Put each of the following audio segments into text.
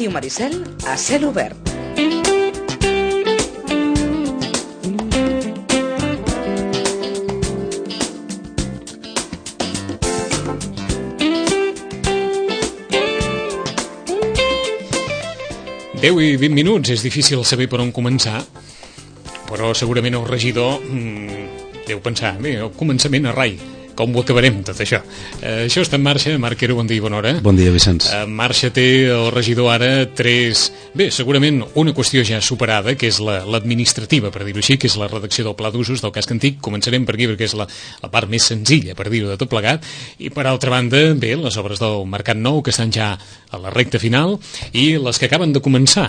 Ràdio Maricel a cel obert. Deu i 20 minuts, és difícil saber per on començar, però segurament el regidor deu pensar, bé, el començament a rai, com ho acabarem tot això. Això està en marxa. Marc Quero, bon dia i bona hora. Bon dia, Vicenç. En marxa té el regidor ara segurament una qüestió ja superada, que és l'administrativa, per dir-ho així, que és la redacció del pla d'usos del casc antic. Començarem per aquí perquè és la part més senzilla, per dir-ho de tot plegat, i per altra banda, bé, les obres del Mercat Nou, que estan ja a la recta final, i les que acaben de començar.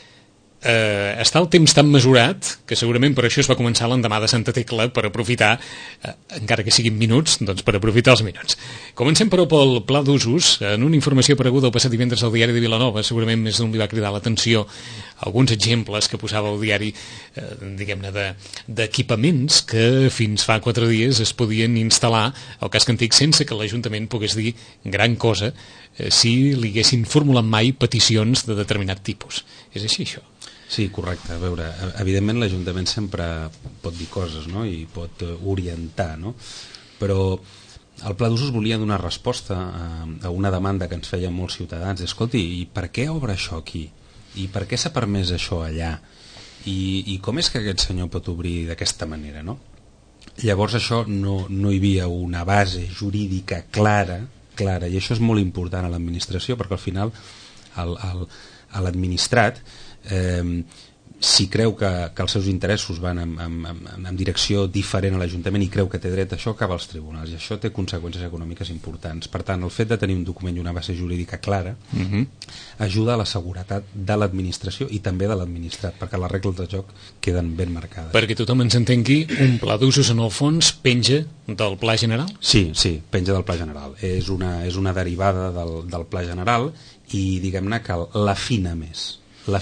Està el temps tan mesurat que segurament per això es va començar l'endemà de Santa Tecla, per aprofitar, encara que siguin minuts, doncs per aprofitar els minuts. Comencem però pel pla d'usos. En una informació apareguda el passat divendres al diari de Vilanova, segurament més d'un li va cridar l'atenció alguns exemples que posava el diari, diguem-ne, d'equipaments que fins fa 4 dies es podien instal·lar al casc antic sense que l'Ajuntament pogués dir gran cosa si li haguessin formulat mai peticions de determinat tipus. És així, això? Sí, correcte. A veure, evidentment l'Ajuntament sempre pot dir coses, no?, i pot orientar, no? Però el pla d'usos volia donar resposta a una demanda que ens feien molts ciutadans. Escolti, i per què obre això aquí? I per què s'ha permès això allà? I com és que aquest senyor pot obrir d'aquesta manera, no? Llavors això no hi havia una base jurídica clara, i això és molt important a l'administració, perquè al final l'administrat, si creu que els seus interessos van en direcció diferent a l'Ajuntament i creu que té dret a això, acaba als tribunals, i això té conseqüències econòmiques importants. Per tant, el fet de tenir un document i una base jurídica clara ajuda a la seguretat de l'administració i també de l'administrat, perquè les regles de joc queden ben marcades. Perquè tothom ens entengui, un pla d'usos en el fons penja del Pla General? Sí, penja del Pla General. És una derivada del Pla General i diguem-ne que l'afina més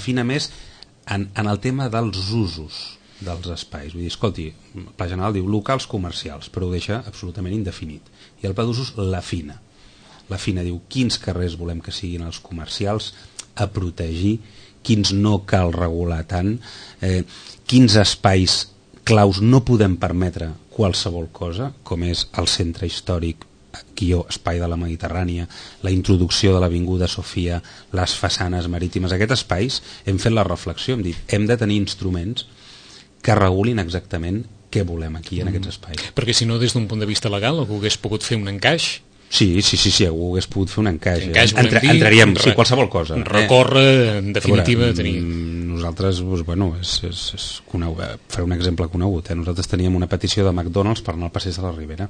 en el tema dels usos dels espais. Vull dir, escolti, el Pla General diu locals comercials, però ho deixa absolutament indefinit. I el Pla d'usos l'afina. L'afina, diu quins carrers volem que siguin els comercials a protegir, quins no cal regular tant, quins espais claus no podem permetre qualsevol cosa, com és el centre històric, espai de la Mediterrània, la introducció de l'Avinguda Sofia, les façanes marítimes. Aquests espais hem fet la reflexió, hem dit, hem de tenir instruments que regulin exactament què volem aquí en aquests espais. Perquè si no, des d'un punt de vista legal, algú hagués pogut fer un encaix? Sí, algú hagués pogut fer un encaix. Entraríem, qualsevol cosa. Recórrer, en definitiva, a tenir... Nosaltres, és faré un exemple conegut. Nosaltres teníem una petició de McDonald's per anar al Passeig de la Ribera.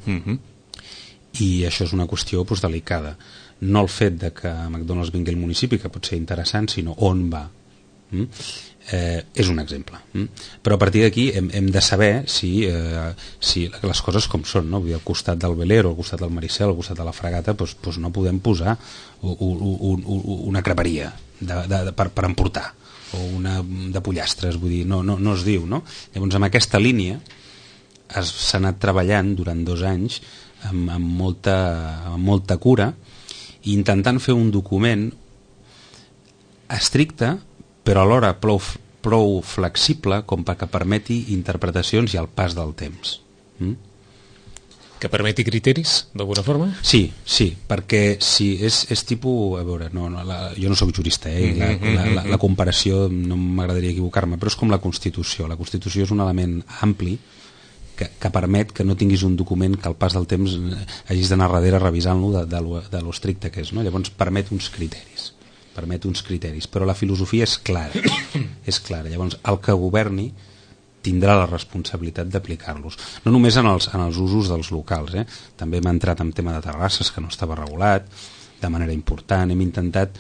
I això és una qüestió delicada. No el fet de que McDonald's vingui al municipi, que pot ser interessant, sinó on va. És un exemple. Però a partir d'aquí hem de saber si les coses com són, no? Al costat del velero, al costat del Maricel, al costat de la fragata, no podem posar una creperia per emportar, o una de pollastres, vull dir, no es diu, no? Llavors, amb aquesta línia s'ha anat treballant durant 2 anys amb molta cura, intentant fer un document estricte, però alhora prou flexible com perquè permeti interpretacions i el pas del temps. Que permeti criteris, d'alguna forma? Sí, perquè si és tipus... A veure, jo no soc jurista, la comparació no m'agradaria equivocar-me, però és com la Constitució. La Constitució és un element ampli que permet que no tinguis un document que al pas del temps hagis d'anar darrere revisant-lo de lo estricte que és, no? Llavors permet uns criteris, però la filosofia és clara. Llavors el que governi tindrà la responsabilitat d'aplicar-los, no només en els usos dels locals, també hem entrat en tema de terrasses que no estava regulat de manera important. Hem intentat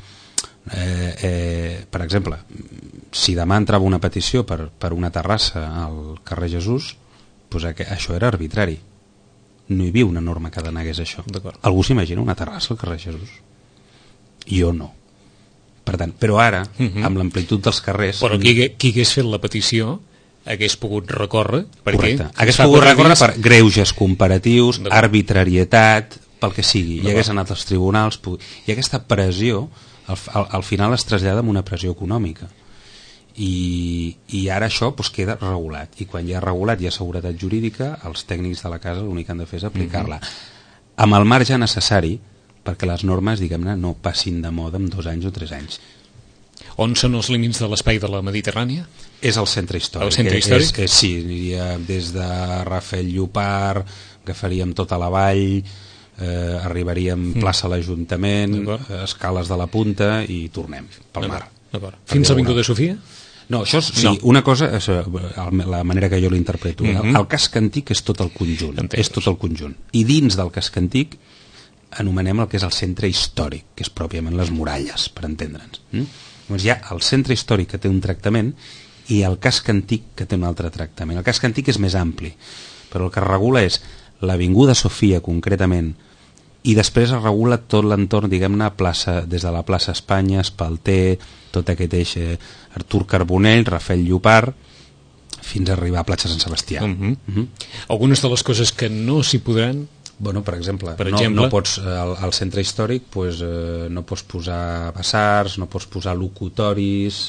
per exemple, si demà entrava una petició per una terrassa al carrer Jesús, doncs això era arbitrari, no hi havia una norma que denegués això. Algú s'imagina una terrassa al carrer Jesús? Jo no. Per tant, però ara, amb l'amplitud dels carrers... Però qui hagués fet la petició hagués pogut recórrer? Correcte, hagués pogut recórrer per greuges comparatius, arbitrarietat, pel que sigui, i hagués anat als tribunals, i aquesta pressió al final es trasllada amb una pressió econòmica. I ara això doncs, queda regulat, i quan ja regulat hi ha seguretat jurídica, els tècnics de la casa l'únic que han de fer és aplicar-la amb el marge necessari perquè les normes, diguem-ne, no passin de moda en 2 anys o 3 anys. On són els límits de l'espai de la Mediterrània? És el centre històric. El centre històric? Sí, aniria des de Rafel Llopart, agafaríem tota la vall, arribaríem plaça l'Ajuntament, escales de la Punta i tornem pel mar. Fins a l'Avinguda Sofia? No, això sí, no. Una cosa, la manera que jo l'interpreto, el casc antic és tot el conjunt, és tot el conjunt. I dins del casc antic anomenem el que és el centre històric, que és pròpiament les muralles, per entendre'ns. Llavors hi ha el centre històric que té un tractament i el casc antic que té un altre tractament. El casc antic és més ampli, però el que es regula és l'Avinguda Sofia concretament, i després es regula tot l'entorn, diguem-ne, des de la plaça Espanya, Espalter, tot aquest eix Artur Carbonell, Rafel Llopart, fins a arribar a platja Sant Sebastià. Algunes de les coses que no s'hi podran... Bueno, per exemple, no pots, al centre històric pues, no pots posar basars, no pots posar locutoris,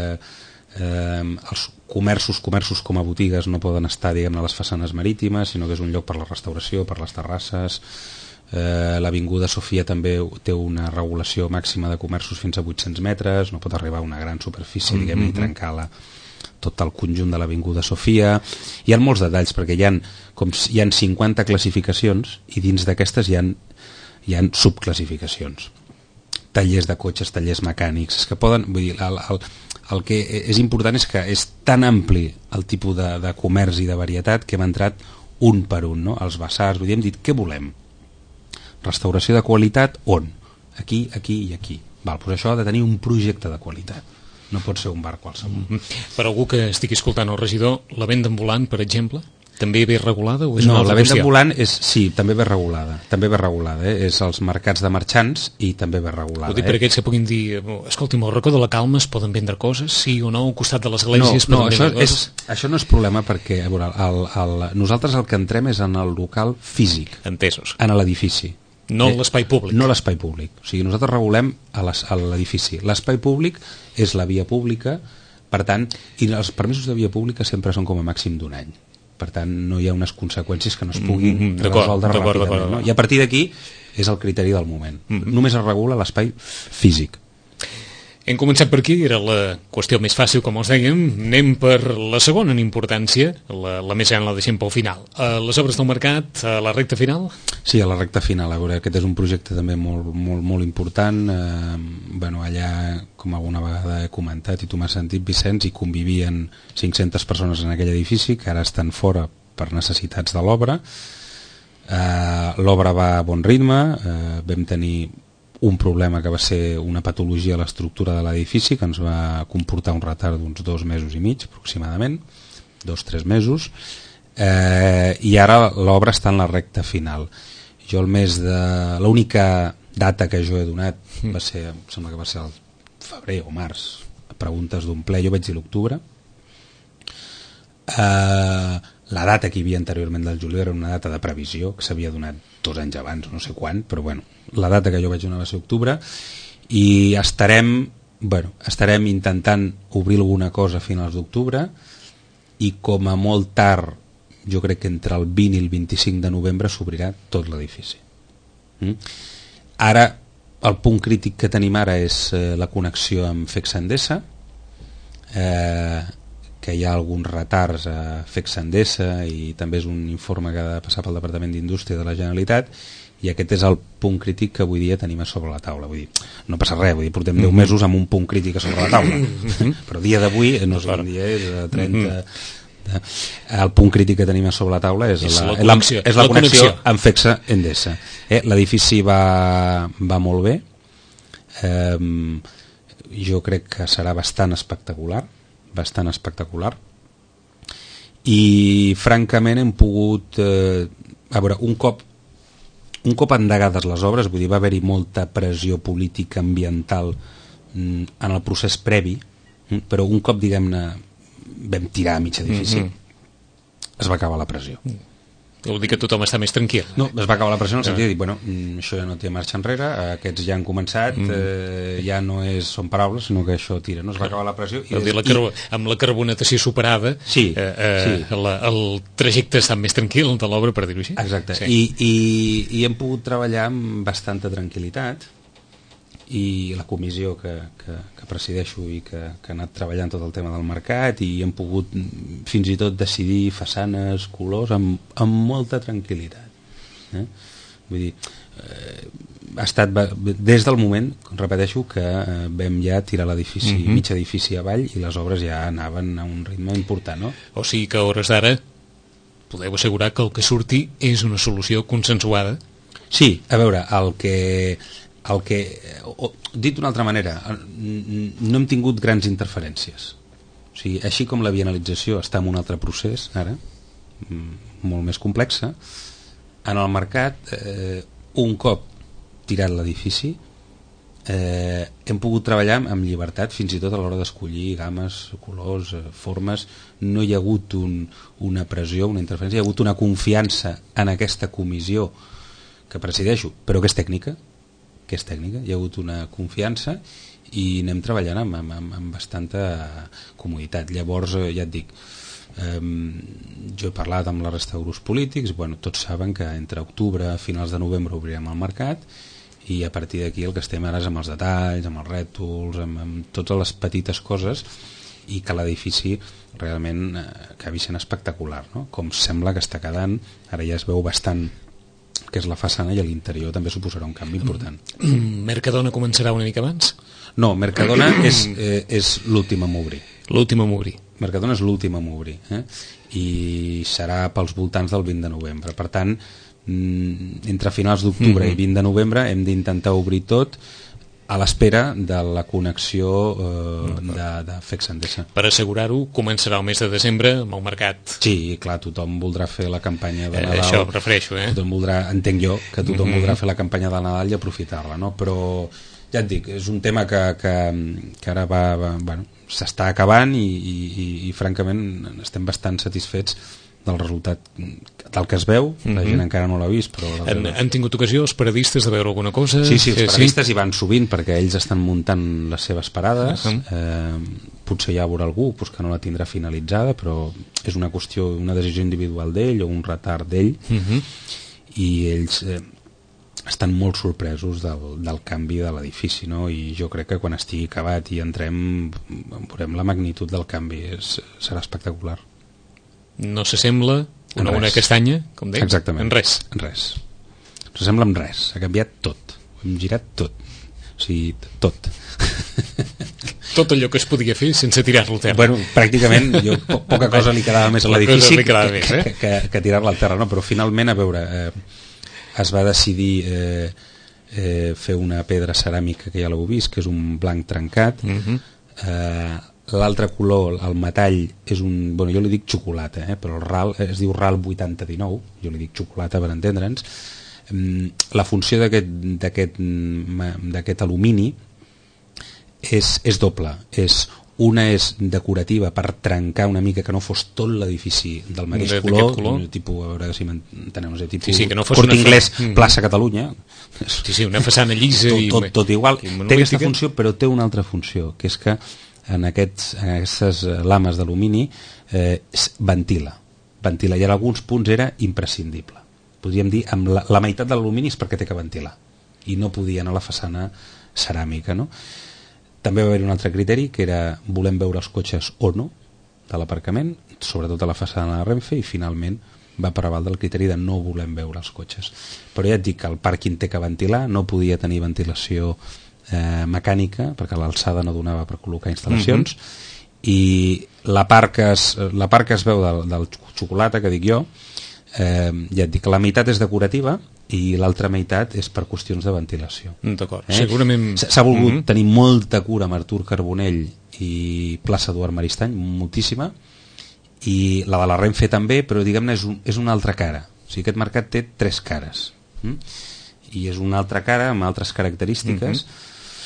els comerços com a botigues no poden estar, diguem-ne, a les façanes marítimes, sinó que és un lloc per la restauració, per les terrasses. L'Avinguda Sofia també té una regulació màxima de comerços fins a 800 metres, no pot arribar a una gran superfície, diguem-ne, i trencar tot el conjunt de l'Avinguda Sofia. Hi ha molts detalls, perquè hi ha 50 classificacions i dins d'aquestes hi ha subclassificacions. Tallers de cotxes, tallers mecànics, és que poden... Vull dir, el que és important és que és tan ampli el tipus de comerç i de varietat que hem entrat un per un, no? Els basars, vull dir, hem dit, què volem? Restauració de qualitat, on? Aquí, aquí i aquí. Doncs això ha de tenir un projecte de qualitat. No pot ser un bar qualsevol. Per algú que estigui escoltant el regidor, la venda ambulant, per exemple, també ve regulada o és una altra la venda qüestió? Ambulant sí, també ve regulada. És els mercats de marxants i també ve regulada. Ho dic per aquells que puguin dir, escolti'm, al racó de la Calma es poden vendre coses, sí o no, al costat de l'església es poden vendre coses? Això no és problema perquè a veure, nosaltres el que entrem és en el local físic. Entesos. En l'edifici. No l'espai públic. No l'espai públic. O sigui, nosaltres regulem a l'edifici. L'espai públic és la via pública, per tant, i els permisos de via pública sempre són com a màxim d'1 any. Per tant, no hi ha unes conseqüències que no es puguin resoldre ràpidament. No? I a partir d'aquí és el criteri del moment. Només es regula l'espai físic. Hem començat per aquí, era la qüestió més fàcil, com els dèiem. Anem per la segona en importància, la més gran la deixem pel final. Les obres del mercat, a la recta final? Sí, a la recta final. A veure, aquest és un projecte també molt important. Allà, com alguna vegada he comentat i tu m'has sentit, Vicenç, hi convivien 500 persones en aquell edifici que ara estan fora per necessitats de l'obra. L'obra va a bon ritme, vam tenir un problema que va ser una patologia a l'estructura de l'edifici que ens va comportar un retard d'uns 2 mesos i mig aproximadament, 2-3 mesos, i ara l'obra està en la recta final. Jo l'única data que jo he donat va ser, em sembla que va ser el febrer o març, a preguntes d'un ple, jo vaig dir l'octubre. La data que hi havia anteriorment del juliol era una data de previsió que s'havia donat 2 anys abans, no sé quan, però bueno, la data que jo vaig donar va ser octubre i estarem intentant obrir alguna cosa a finals d'octubre i com a molt tard, jo crec que entre el 20 i el 25 de novembre s'obrirà tot l'edifici. Ara, el punt crític que tenim ara és la connexió amb FECSA Endesa, que hi ha alguns retards a FECSA Endesa i també és un informe que ha de passar pel Departament d'Indústria de la Generalitat i aquest és el punt crític que avui dia tenim a sobre la taula. Vull dir, no passa res, vull dir, portem 10 mesos amb un punt crític a sobre la taula, però dia d'avui, no sé quin dia és, 30... El punt crític que tenim a sobre la taula és la connexió amb FECSA Endesa. L'edifici va molt bé, jo crec que serà bastant espectacular i francament hem pogut a veure, un cop endegades les obres, vull dir, va haver-hi molta pressió política ambiental en el procés previ, però un cop, diguem-ne, vam tirar a mig edifici, es va acabar la pressió. Vol dir que tothom està més tranquil. No, es va acabar la pressió en el sentit de dir, bueno, això ja no té marxa enrere, aquests ja han començat, ja no són paraules, sinó que això tira, no? Es va acabar la pressió. Amb la carbonatació superada, sí. El trajecte està més tranquil de l'obra, per dir-ho així. Exacte, sí. I hem pogut treballar amb bastanta tranquil·litat, i la comissió que presideixo i que ha anat treballant tot el tema del mercat, i hem pogut fins i tot decidir façanes, colors amb molta tranquil·litat, vull dir, ha estat des del moment, repeteixo, que vam ja tirar l'edifici, mig edifici avall, i les obres ja anaven a un ritme important, no? O sigui que a hores d'ara podeu assegurar que el que surti és una solució consensuada. Sí, a veure, dit d'una altra manera, no hem tingut grans interferències. O sigui, així com la bienalització està en un altre procés ara, molt més complexa, en el mercat, un cop tirat l'edifici, hem pogut treballar amb llibertat, fins i tot a l'hora d'escollir gammes, colors, formes. No hi ha hagut una pressió, una interferència, hi ha hagut una confiança en aquesta comissió que presideixo, però que és tècnica, hi ha hagut una confiança i anem treballant amb bastanta comoditat. Llavors, ja et dic, jo he parlat amb la resta de grups polítics, bueno, tots saben que entre octubre i finals de novembre obrirem el mercat, i a partir d'aquí el que estem ara és amb els detalls, amb els rètols, amb totes les petites coses, i que l'edifici realment acabi sent espectacular, no? Com sembla que està quedant, ara ja es veu bastant que és la façana, i a l'interior també suposarà un canvi important. Mercadona començarà una mica abans? No, Mercadona és l'últim a obrir. L'últim a obrir. Mercadona és l'últim a obrir, i serà pels voltants del 20 de novembre. Per tant, entre finals d'octubre i 20 de novembre hem d'intentar obrir tot, a l'espera de la connexió de FEX Endesa. Per assegurar-ho, començarà el mes de desembre amb el mercat. Sí, clar, tothom voldrà fer la campanya de Nadal. Això em refereixo, Tothom voldrà, entenc jo, que tothom voldrà fer la campanya de Nadal i aprofitar-la, no? Però ja et dic, és un tema que ara bueno, s'està acabant i francament estem bastant satisfets del resultat del que es veu. La gent encara no l'ha vist, però han tingut ocasió els paradistes de veure alguna cosa? Sí, els paradistes hi van sovint perquè ells estan muntant les seves parades. Potser hi haurà algú que no la tindrà finalitzada, però és una qüestió, una decisió individual d'ell o un retard d'ell, i ells estan molt sorpresos del canvi de l'edifici, no? I jo crec que quan estigui acabat i entrem veurem la magnitud del canvi, serà espectacular. No s'assembla una castanya, com deies? Exactament. En res. En res. No s'assembla en res. Ha canviat tot. Hem girat tot. O sigui, tot. Tot allò que es podia fer sense tirar-lo a terra. Bueno, pràcticament, poca cosa li quedava més a l'edifici que tirar-la al terra, no? Però finalment, a veure, es va decidir fer una pedra ceràmica, que ja l'heu vist, que és un blanc trencat. L'altre color, el metall, és un... Bueno, jo li dic xocolata, però el RAL es diu RAL 8019, jo li dic xocolata per entendre'ns. La funció d'aquest alumini és doble. Una és decorativa per trencar una mica, que no fos tot l'edifici del mateix color, tipus, a veure si m'enteneu, tipus que no fos Corte Inglés, plaça Catalunya. Sí, una façana llisa. Tot igual. Té aquesta funció, però té una altra funció, que és que en aquestes lames d'alumini ventila, i en alguns punts era imprescindible. Podríem dir, amb la meitat de l'alumini és perquè té que ventilar, i no podia anar a la façana ceràmica, no? També va haver un altre criteri, que era volem veure els cotxes o no de l'aparcament, sobretot a la façana de Renfe, i finalment va prevaldre el criteri de no volem veure els cotxes. Però ja et dic que el pàrquing té que ventilar, no podia tenir ventilació mecànica, perquè l'alçada no donava per col·locar instal·lacions, i la part que es veu del xocolata, que dic jo, ja et dic que la meitat és decorativa i l'altra meitat és per qüestions de ventilació. D'acord, segurament... S'ha volgut tenir molta cura amb Artur Carbonell i plaça Eduard Maristany, moltíssima, i la de la Renfe també, però diguem-ne és una altra cara. O sigui, aquest mercat té 3 cares, i és una altra cara amb altres característiques,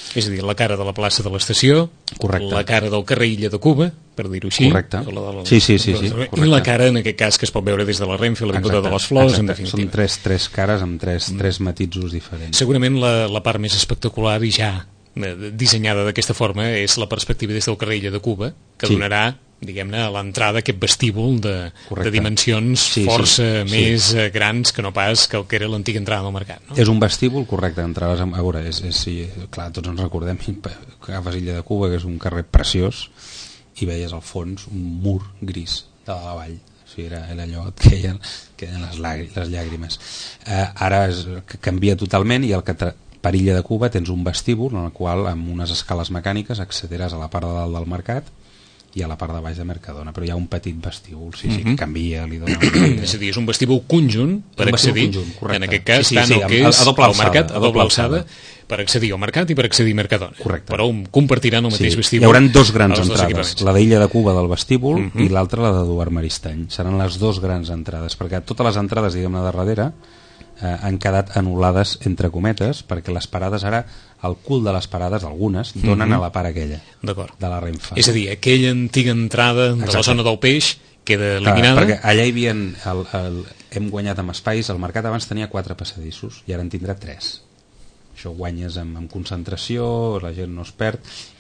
És a dir, la cara de la plaça de l'estació, correcte, la cara del carrer Illa de Cuba, per dir-ho així. Correcte. Sí, correcte. I la cara, en aquest cas, que es pot veure des de la Renfe, l'Avinguda de les Flors, en definitiva. Són tres cares amb tres matisos diferents. Segurament la part més espectacular i ja dissenyada d'aquesta forma és la perspectiva des del carrer Illa de Cuba, que donarà, diguem-ne, a l'entrada aquest vestíbul de dimensions força més grans que no pas que el que era l'antiga entrada del mercat, no? És un vestíbul, correcte, entraves a veure, clar, tots ens recordem que agafes Illa de Cuba, que és un carrer preciós, i veies al fons un mur gris de la vall. O sigui, era allò que queien les llàgrimes. Ara canvia totalment, i per Illa de Cuba tens un vestíbul en el qual, amb unes escales mecàniques, accediràs a la part de dalt del mercat i a la part de baix de Mercadona, però hi ha un petit vestíbul, que canvia, li dona... És a dir, és un vestíbul conjunt per accedir, en aquest cas, tant el que és el mercat, a doble alçada, per accedir al mercat i per accedir a Mercadona. Correcte. Però compartiran el mateix vestíbul. Hi haurà dos grans entrades, la d'Illa de Cuba del vestíbul i l'altra la d'Eduard Maristany. Seran les dos grans entrades, perquè totes les entrades, diguem-ne, de darrere han quedat anul·lades entre cometes, perquè les parades ara, el cul de les parades, algunes, donen a la part aquella de la Renfe. És a dir, aquella antiga entrada de la zona del peix queda eliminada. Perquè allà hi havia hem guanyat amb espais. El mercat abans tenia 4 passadissos i ara en tindrà 3. Això guanyes amb concentració, la gent no es perd,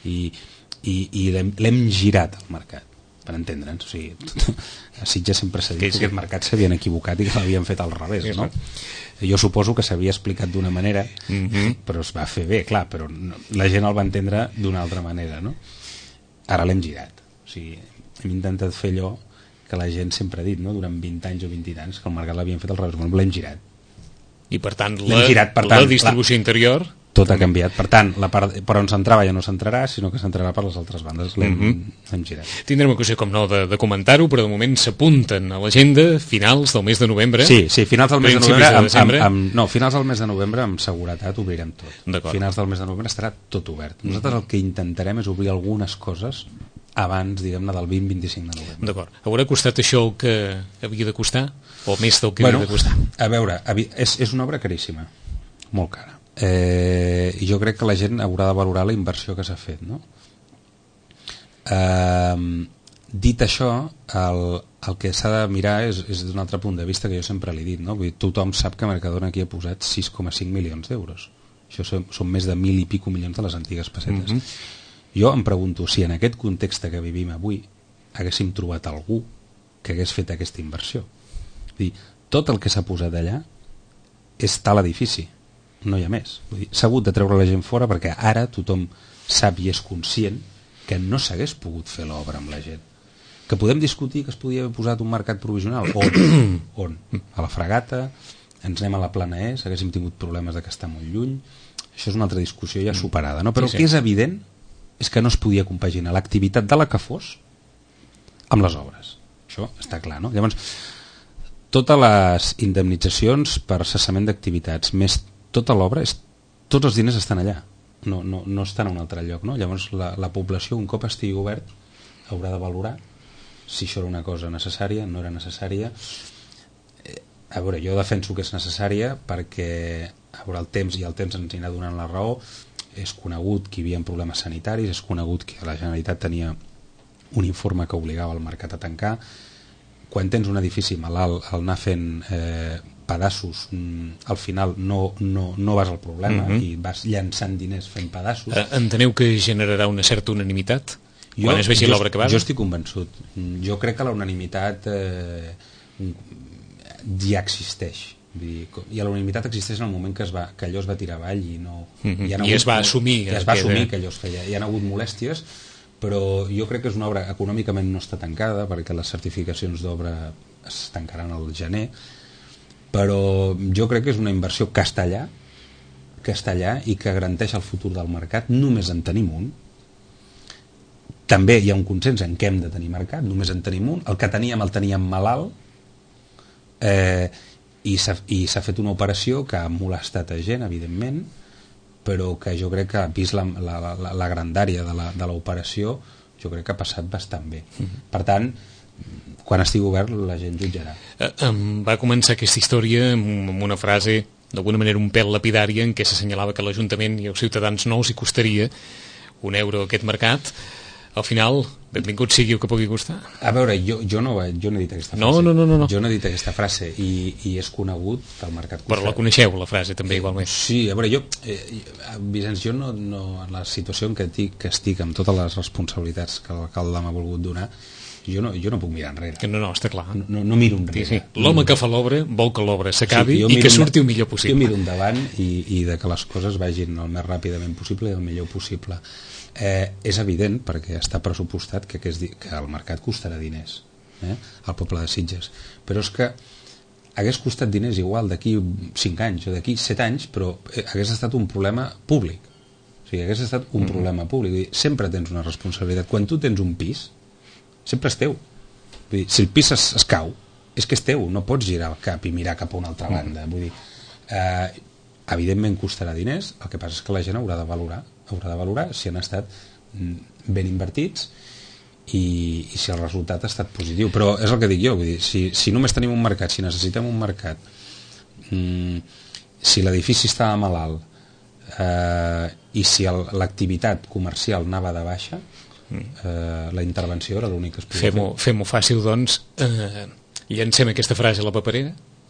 i l'hem girat al mercat, per entendre'ns. O sigui, a Sitges sempre s'ha dit que els mercats s'havien equivocat i que l'havien fet al revés, no? Jo suposo que s'havia explicat d'una manera, però es va fer bé, clar, però la gent el va entendre d'una altra manera, no? Ara l'hem girat. O sigui, hem intentat fer allò que la gent sempre ha dit, no? Durant 20 anys o 20 anys, que el mercat l'havien fet al revés, però l'hem girat. I per tant, la distribució interior... Tot ha canviat. Per tant, la part per on s'entrava ja no s'entrarà, sinó que s'entrarà per les altres bandes. L'hem girat. Tindrem ocasió, com no, de comentar-ho, però de moment s'apunten a l'agenda finals del mes de novembre. Sí, finals del mes de novembre. Finals del mes de novembre amb seguretat obrirem tot. Finals del mes de novembre estarà tot obert. Nosaltres el que intentarem és obrir algunes coses abans, diguem-ne, del 20-25 de novembre. D'acord. Haurà costat això el que havia de costar? O més del que havia de costar? A veure, és una obra caríssima. Molt cara. Jo crec que la gent haurà de valorar la inversió que s'ha fet, no? Dit això, el que s'ha de mirar és d'un altre punt de vista, que jo sempre l'he dit, no? Vull dir, tothom sap que Mercadona aquí ha posat 6,5 milions d'euros. Això són més de 1.000 i pico milions de les antigues pessetes. Jo em pregunto si en aquest context que vivim avui haguéssim trobat algú que hagués fet aquesta inversió. Vull dir, tot el que s'ha posat allà és tal edifici, no hi ha més. S'ha hagut de treure la gent fora perquè ara tothom sap i és conscient que no s'hagués pogut fer l'obra amb la gent. Que podem discutir que es podia haver posat un mercat provisional. On? A la Fragata, ens anem a la Plana S, haguéssim tingut problemes de que està molt lluny. Això és una altra discussió ja superada, no? Però el que és evident és que no es podia compaginar l'activitat de la que fos amb les obres. Això està clar, no? Llavors, totes les indemnitzacions per cessament d'activitats, més tota l'obra, tots els diners estan allà, no estan a un altre lloc, no? Llavors la població, un cop estigui obert, haurà de valorar si això era una cosa necessària, no era necessària. A veure, jo defenso que és necessària perquè el temps ens anirà donant la raó. És conegut que hi havia problemes sanitaris, és conegut que la Generalitat tenia un informe que obligava el mercat a tancar. Quan tens un edifici malalt, el anar fent pedaços, al final no vas al problema i vas llançant diners fent pedaços. Enteneu que generarà una certa unanimitat quan es vegi l'obra acabada? Jo estic convençut. Jo crec que la unanimitat ja existeix. I la unanimitat existeix en el moment que allò es va tirar avall i es va assumir que allò es feia. Hi ha hagut molèsties, però jo crec que és una obra econòmicament no està tancada perquè les certificacions d'obra es tancaran al gener, però jo crec que és una inversió que està allà i que garanteix el futur del mercat. Només en tenim un. També hi ha un consens en què hem de tenir mercat, només en tenim un. El que teníem el teníem malalt, i s'ha fet una operació que ha molestat a gent, evidentment, però que jo crec que, vist la grandària de l'operació, jo crec que ha passat bastant bé. Per tant, quan estigui obert la gent jutjarà. Va començar aquesta història amb una frase d'alguna manera un pèl lapidària en què s'assenyalava que l'Ajuntament i els ciutadans no els hi costaria €1 aquest mercat. Al final, benvingut sigui el que pugui costar. A veure, jo no he dit aquesta frase. No. Jo no he dit aquesta frase i és conegut que el mercat costarà. Però la coneixeu, la frase, també, igualment. Sí, a veure, Vicenç, jo no, en la situació en què estic amb totes les responsabilitats que l'alcalde m'ha volgut donar, jo no puc mirar enrere. No, està clar. No miro enrere. Sí. L'home que fa l'obra vol que l'obra s'acabi i que surti el millor possible. Jo miro endavant i de que les coses vagin el més ràpidament possible i el millor possible. És evident, perquè està pressupostat que el mercat costarà diners al poble de Sitges, però és que hagués costat diners igual d'aquí 5 anys o d'aquí 7 anys, però hagués estat un problema públic. O sigui, hagués estat un problema públic. Sempre tens una responsabilitat. Quan tu tens un pis, sempre és teu. Vull dir, si el pis es cau, és que és teu, no pots girar el cap i mirar cap a una altra banda. Vull dir, evidentment costarà diners, el que passa és que la gent haurà de valorar si han estat ben invertits i si el resultat ha estat positiu. Però és el que dic jo, vull dir, si només tenim un mercat, si necessitem un mercat, si l'edifici estava malalt i si l'activitat comercial anava de baixa, la intervenció era l'únic que es podia fer. Fem-ho fàcil, doncs. Llancem aquesta frase a la paperera?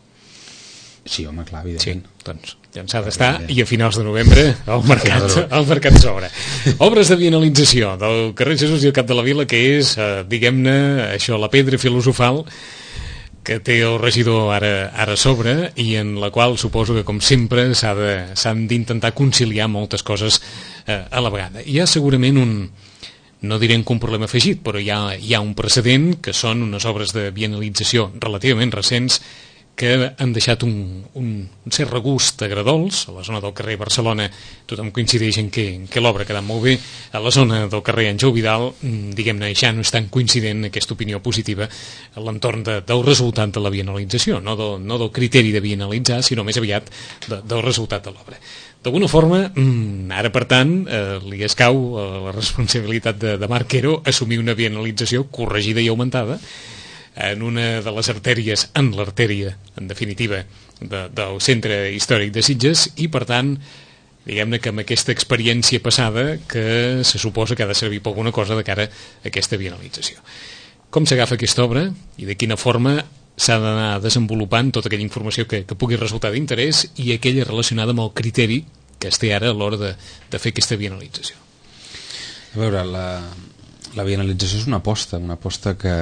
Sí, home, clar, evidentment. Sí, doncs llançada està, i a finals de novembre el mercat s'obre. Obres de vianalització del carrer Jesús i el Cap de la Vila, que és, diguem-ne, això, la pedra filosofal que té el regidor ara a sobre, i en la qual suposo que, com sempre, s'han d'intentar conciliar moltes coses a la vegada. Hi ha segurament no direm que un problema afegit, però hi ha un precedent, que són unes obres de vianalització relativament recents, que han deixat un cert regust agradols. A la zona del carrer Barcelona tothom coincideix en que l'obra ha quedat molt bé. A la zona del carrer Àngel Vidal, diguem-ne, ja no és tan coincident aquesta opinió positiva a l'entorn del resultat de la vianalització, no del criteri de vianalitzar, sinó més aviat del resultat de l'obra. D'alguna forma, ara, per tant, li escau la responsabilitat de Marc Quero assumir una vianalització corregida i augmentada en una de les artèries, en l'artèria, en definitiva, del centre històric de Sitges, i, per tant, diguem-ne que amb aquesta experiència passada que se suposa que ha de servir per alguna cosa de cara a aquesta vianalització. Com s'agafa aquesta obra i de quina forma s'ha d'anar desenvolupant tota aquella informació que pugui resultar d'interès i aquella relacionada amb el criteri que es té ara a l'hora de fer aquesta vianalització? A veure, la vianalització és una aposta que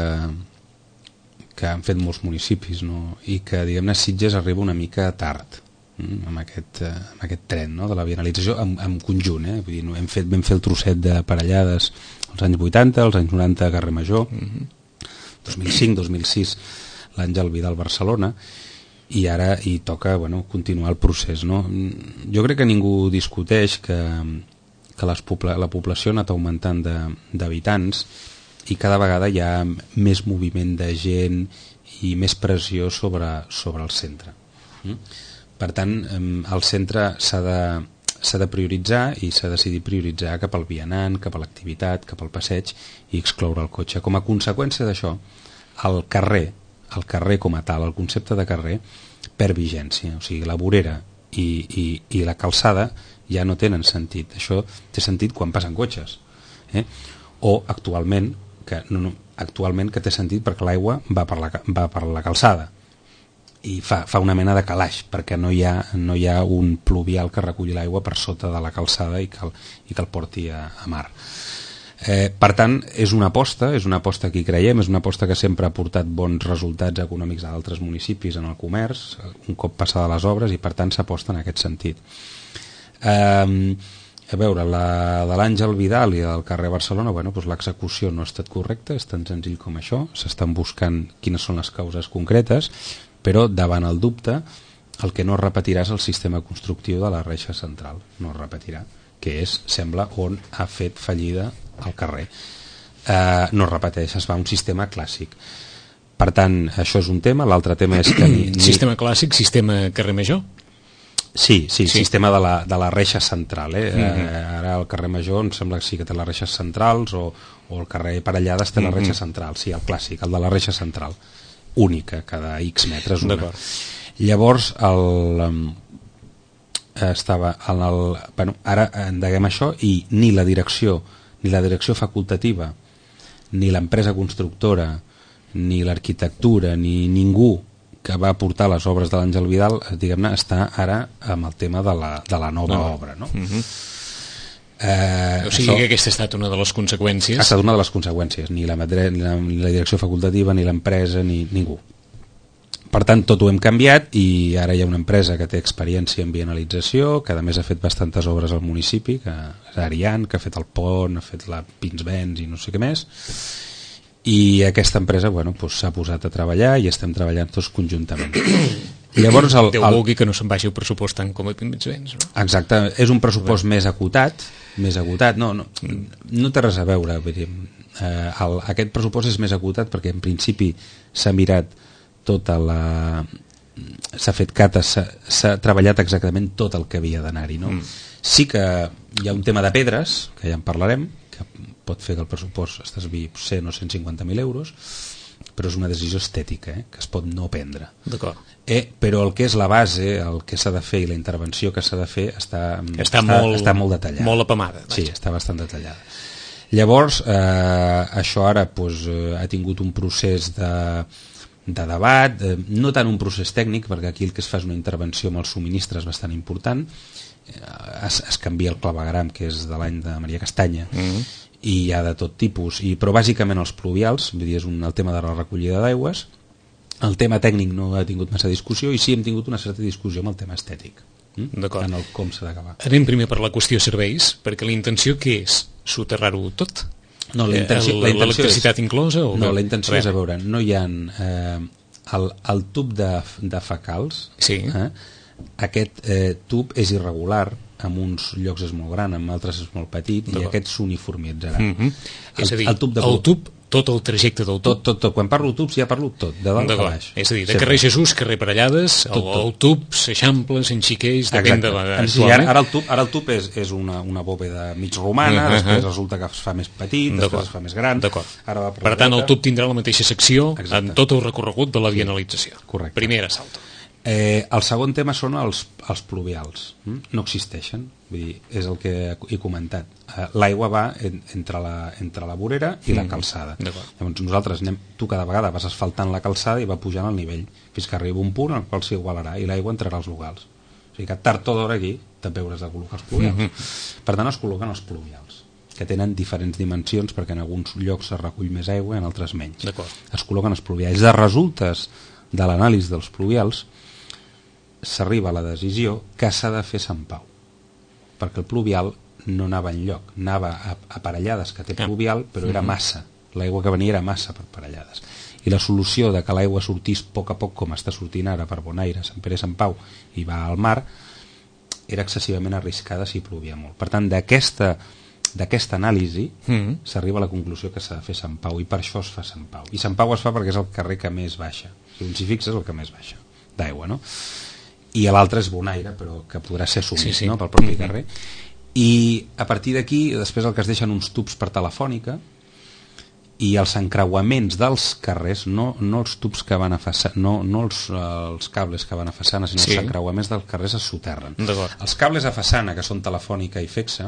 han fet molts municipis, no? I que, diguem-ne, Sitges arriba una mica tard amb aquest tren, no? De la vianalització en conjunt, Vull dir, vam fer el trosset de Parellades als anys 80, als anys 90 a Carrer Major, 2005, 2006 l'Àngel Vidal Barcelona, i ara hi toca continuar el procés, no? Jo crec que ningú discuteix que la població ha anat augmentant d'habitants i cada vegada hi ha més moviment de gent i més pressió sobre el centre. Per tant, el centre s'ha de prioritzar, i s'ha decidit prioritzar cap al vianant, cap a l'activitat, cap al passeig, i excloure el cotxe. Com a conseqüència d'això, el carrer com a tal, el concepte de carrer, perd vigència. O sigui, la vorera i la calçada ja no tenen sentit. Això té sentit quan passen cotxes. O actualment que té sentit perquè l'aigua va per la calçada i fa una mena de calaix, perquè no hi ha un pluvial que reculli l'aigua per sota de la calçada i que el porti a mar. Per tant, és una aposta que hi creiem, és una aposta que sempre ha portat bons resultats econòmics a altres municipis en el comerç, un cop passada les obres, i per tant s'aposta en aquest sentit. A veure, la de l'Àngel Vidal i del carrer Barcelona, l'execució no ha estat correcta, és tan senzill com això, s'estan buscant quines són les causes concretes, però davant el dubte el que no es repetirà és el sistema constructiu de la reixa central, no es repetirà, que sembla on ha fet fallida el carrer. No es repeteix, es fa un sistema clàssic. Per tant, això és un tema. L'altre tema és que... Sistema clàssic, sistema carrer Major? Sí, sistema de la reixa central. Ara el carrer Major em sembla que sí que té les reixes centrals, o el carrer Parellades té la reixa central. Sí, el clàssic, el de la reixa central, única, cada X metres una. Llavors, estava en el... Bueno, ara endeguem això i ni la direcció facultativa, ni l'empresa constructora, ni l'arquitectura, ni ningú que va portar les obres de l'Àngel Vidal, diguem-ne, està ara amb el tema de la nova obra, no? O sigui que aquesta ha estat una de les conseqüències. Ha estat una de les conseqüències, ni la direcció facultativa, ni l'empresa, ni ningú. Per tant, tot ho hem canviat i ara hi ha una empresa que té experiència en vianalització, que a més ha fet bastantes obres al municipi, que és Ariane, que ha fet el pont, ha fet la Pinsbens i no sé què més, i aquesta empresa s'ha posat a treballar i estem treballant tots conjuntament. Llavors Déu vulgui que no se'n vagi el pressupost tant com a Pinsbens, no? Exacte, és un pressupost més acotat, no té res a veure, vull dir, aquest pressupost és més acotat perquè en principi s'ha mirat tota s'ha fet cata, s'ha treballat exactament tot el que havia d'anar-hi, no? Sí que hi ha un tema de pedres, que ja en parlarem, que pot fer que el pressupost es desviï 100 o 150.000 euros, però és una decisió estètica, que es pot no prendre. D'acord. Però el que és la base, el que s'ha de fer i la intervenció que s'ha de fer està molt detallada. Molt apamada. Sí, està bastant detallada. Llavors, això ara ha tingut un procés de debat, no tant un procés tècnic, perquè aquí el que es fa és una intervenció amb els subministres bastant important, es canvia el clavegram, que és de l'any de Maria Castanya, i hi ha de tot tipus, però bàsicament els pluvials, vull dir, és el tema de la recollida d'aigües. El tema tècnic no ha tingut massa discussió i sí hem tingut una certa discussió amb el tema estètic, en el com s'ha d'acabar. Anem primer per la qüestió serveis, perquè la intenció què és? Soterrar-ho tot? No, l'electricitat inclosa? No, la intenció és, a veure, no hi ha el tub de fecals, aquest tub és irregular, en uns llocs és molt gran, en altres és molt petit, i aquest s'uniformitzarà. És a dir, el tub, tot el trajecte del tub. Tot. Quan parlo tubs ja parlo tot, de dalt a baix. És a dir, de carrer Jesús, carrer Parellades, el tub s'eixampla, s'enxiqueix, depèn de la... Ara el tub és una bòveda mig romana, després resulta que es fa més petit, després es fa més gran. Per tant, el tub tindrà la mateixa secció en tot el recorregut de la vianalització. Correcte. Primer assalt. El segon tema són els pluvials. No existeixen, vull dir, és el que he comentat. L'aigua va entre la vorera i la calçada. Llavors nosaltres tu cada vegada vas asfaltant la calçada i va pujant el nivell fins que arriba un punt al qual s'igualarà i l'aigua entrarà als locals. O sigui que tard o d'hora aquí també hauràs de col·locar els pluvials. Per tant es col·loquen els pluvials, que tenen diferents dimensions perquè en alguns llocs es recull més aigua i en altres menys. Es col·loquen els pluvials. De resultes de l'anàlisi dels pluvials s'arriba a la decisió que s'ha de fer Sant Pau, perquè el pluvial no anava enlloc, anava a Parellades, que té pluvial, però era massa, l'aigua que venia era massa per Parellades, i la solució de que l'aigua sortís a poc, com està sortint ara per Bonaire, Sant Pere i Sant Pau, i va al mar, era excessivament arriscada si plovia molt. Per tant, d'aquesta anàlisi s'arriba a la conclusió que s'ha de fer Sant Pau, i per això es fa Sant Pau. I Sant Pau es fa perquè és el carrer que més baixa, si un s'hi fixa és el que més baixa d'aigua, no? I l'altre és Bonaire, però que podrà ser assumit pel propi carrer. I a partir d'aquí, després el que es deixen uns tubs per telefònica i els encreuaments dels carrers, no els tubs que van a façana, no els cables que van a façana, sinó els encreuaments dels carrers es soterren. Els cables a façana, que són telefònica i fixa,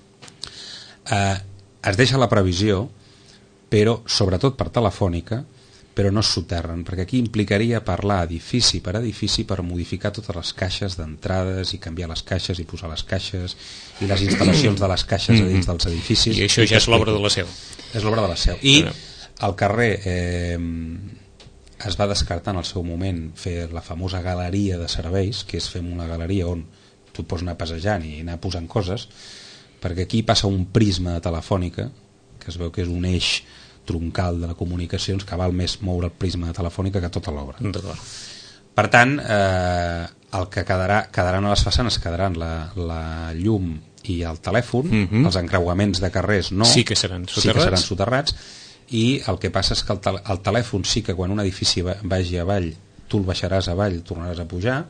es deixa la previsió, però sobretot per telefònica, però no es soterren, perquè aquí implicaria parlar edifici per edifici per modificar totes les caixes d'entrades i canviar les caixes i posar les caixes i les instal·lacions de les caixes a dins dels edificis. I això ja és l'obra de la Seu. És l'obra de la Seu. I al carrer es va descartar en el seu moment fer la famosa galeria de serveis, que és fer una galeria on tu pots anar passejant i anar posant coses, perquè aquí passa un prisma de telefònica, que es veu que és un eix troncal de la comunicacions que val més moure el prisma de telefònica que tota l'obra. Per tant, el que quedaran a les façanes quedaran la llum i el telèfon, els encreuaments de carrers sí que seran soterrats, i el que passa és que el telèfon sí que quan un edifici vagi avall tu el baixaràs avall, tornaràs a pujar,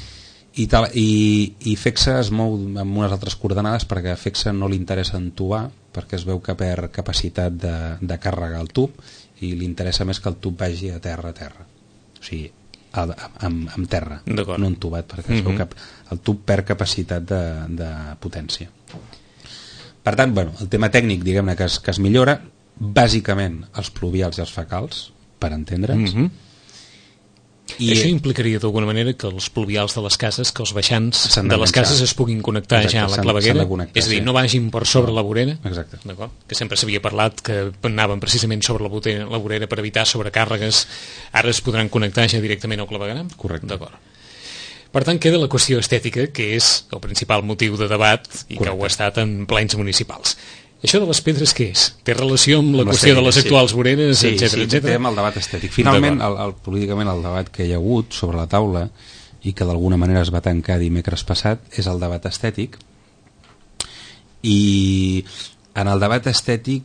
i FEXA es mou amb unes altres coordenades perquè a FEXA no li interessa entubar, perquè es veu que perd capacitat de càrrega al tub i li interessa més que el tub vagi a terra. O sigui, amb terra, D'acord. no entubat, perquè el tub perd capacitat de potència. Per tant, bueno, el tema tècnic, diguem-ne, que es millora, bàsicament els pluvials i els fecals, per entendre'ns. I això implicaria d'alguna manera que els pluvials de les cases, que els baixants de les cases es puguin connectar ja a la claveguera, és a dir, no vagin per sobre la vorera. Exacte. D'acord? Que sempre s'havia parlat que anaven precisament sobre la vorera per evitar sobrecàrregues, ara es podran connectar ja directament al clavegueram? Correcte. D'acord. Per tant, queda la qüestió estètica, que és el principal motiu de debat i que ho ha estat en plens municipals. Això de les pedres què és? Té relació amb la qüestió de les actuals voreres, etcètera, etcètera? Sí, amb el debat estètic. Finalment, políticament, el debat que hi ha hagut sobre la taula i que d'alguna manera es va tancar dimecres passat és el debat estètic, i en el debat estètic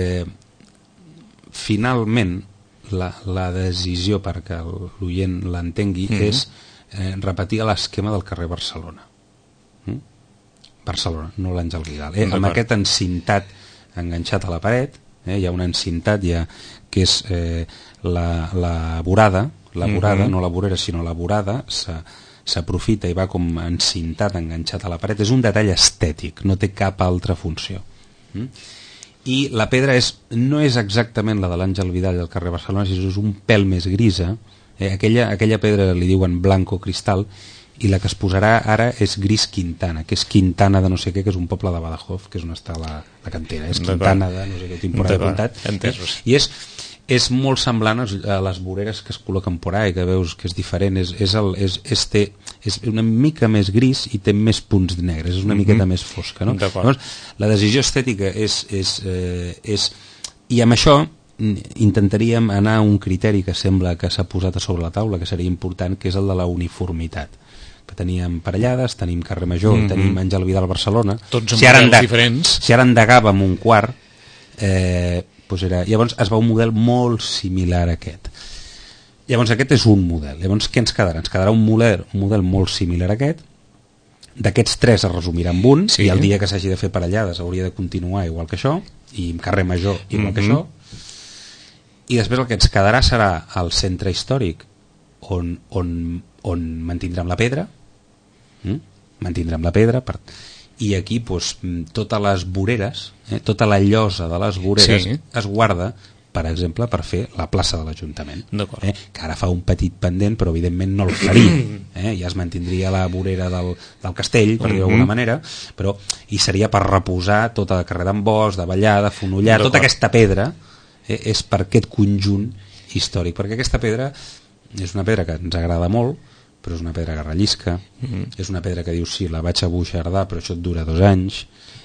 finalment la decisió, perquè l'oient l'entengui, és repetir l'esquema del carrer Barcelona. Barcelona, no l'Àngel Guigal, amb aquest encintat enganxat a la paret, hi ha un encintat que és la vorada, no la vorera sinó la vorada, s'aprofita i va com encintat, enganxat a la paret. És un detall estètic, no té cap altra funció. I la pedra no és exactament la de l'Àngel Vidal del carrer Barcelona, sinó és un pèl més grisa. Aquella pedra li diuen blanco cristal, i la que es posarà ara és gris Quintana, que és Quintana de no sé què, que és un poble de Badajoz, que és on està la cantera, és Quintana de no sé què, tinc por ahí apuntat, i és molt semblant a les voreres que es col·loquen por ahí, que veus que és diferent, és una mica més gris i té més punts negres, és una miqueta més fosca, no? Llavors, la decisió estètica i amb això intentaríem anar a un criteri que sembla que s'ha posat a sobre la taula, que seria important, que és el de la uniformitat. Que teníem Parellades, tenim Carrer Major, tenim Àngel Vidal Barcelona. Tots amb models diferents. Si ara endegàvem un quart, llavors es va un model molt similar a aquest. Llavors aquest és un model. Llavors què ens quedarà? Ens quedarà un model molt similar a aquest. D'aquests tres es resumirà en un, i el dia que s'hagi de fer Parellades hauria de continuar igual que això, i Carrer Major igual que això. I després el que ens quedarà serà el centre històric on mantindrem la pedra, i aquí totes les voreres, tota la llosa de les voreres es guarda, per exemple, per fer la plaça de l'Ajuntament, que ara fa un petit pendent, però evidentment no el faria, ja es mantindria la vorera del castell, per dir-ho d'alguna manera, i seria per reposar tota el carrer d'en Bosch, de Vallà, de Fonollar, tota aquesta pedra és per aquest conjunt històric, perquè aquesta pedra és una pedra que ens agrada molt, però és una pedra que rellisca, és una pedra que dius sí, la vaig a buixardar però això et dura 2 anys,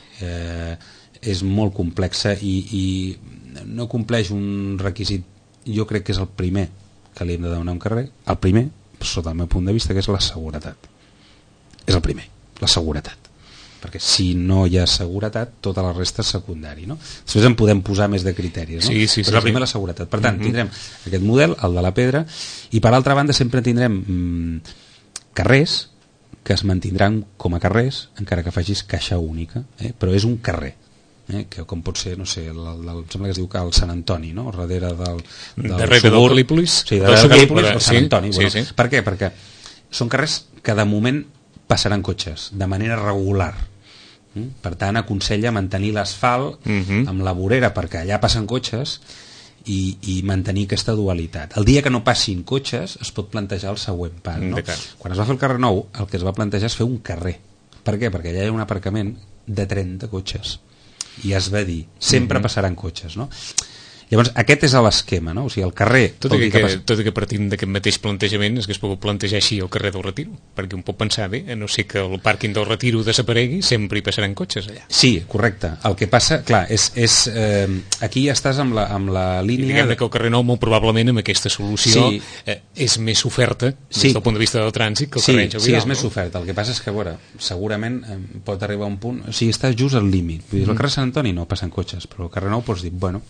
és molt complexa i no compleix un requisit, jo crec que és el primer que li hem de donar un carrer, el primer, sota el meu punt de vista, que és la seguretat. És el primer, la seguretat, perquè si no hi ha seguretat tota la resta és secundari, no? Després en podem posar més de criteris, no? Però primer la seguretat. Per tant, tindrem aquest model, el de la pedra, i per altra banda sempre tindrem carrers que es mantindran com a carrers encara que facis caixa única, però és un carrer, que com pot ser, no sé, sembla que es diu que el Sant Antoni, no? Darrere del Cal·lípolis. Sí, darrere del Cal·lípolis, el Sant Antoni. Per què? Perquè són carrers que de moment passaran cotxes de manera regular, per tant aconsella mantenir l'asfalt amb la vorera perquè allà passen cotxes i mantenir aquesta dualitat. El dia que no passin cotxes es pot plantejar el següent pas, no? Quan es va fer el carrer Nou el que es va plantejar és fer un carrer. Per què? Perquè allà hi ha un aparcament de 30 cotxes i es va dir, sempre passaran cotxes, no? Llavors aquest és l'esquema, no? O sigui, el carrer... Tot i que partim d'aquest mateix plantejament es que es pot plantejar així el carrer del Retiro, perquè un pot pensar, bé, a no ser que el pàrquing del Retiro desaparegui, sempre hi passaran cotxes allà. Sí, correcte. El que passa, clar, aquí ja estàs amb la línia... I diguem-ne que el carrer Nou molt probablement amb aquesta solució és més oferta des del punt de vista del trànsit que el carrer Àngel Vidal. Sí, és més oferta. El que passa és que, a veure, segurament pot arribar a un punt... O sigui, estàs just al límit. Vull dir, el carrer Sant Antoni no passen cotxes, però el carrer Nou pots dir, bueno,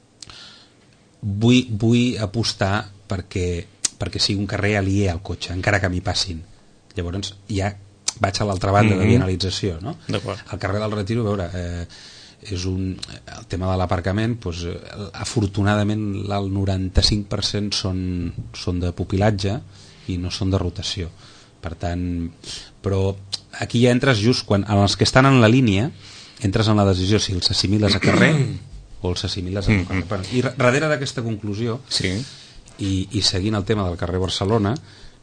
vull apostar perquè sigui un carrer aliè al cotxe, encara que m'hi passin. Llavors ja vaig a l'altra banda de vianalització, no? El carrer del Retiro, a veure, el tema de l'aparcament, afortunadament el 95% són de pupilatge i no són de rotació. Per tant, però aquí ja entres just quan en els que estan en la línia entres en la decisió si els assimiles a carrer o els assimiles a no carrer. I darrere d'aquesta conclusió i seguint el tema del carrer Barcelona,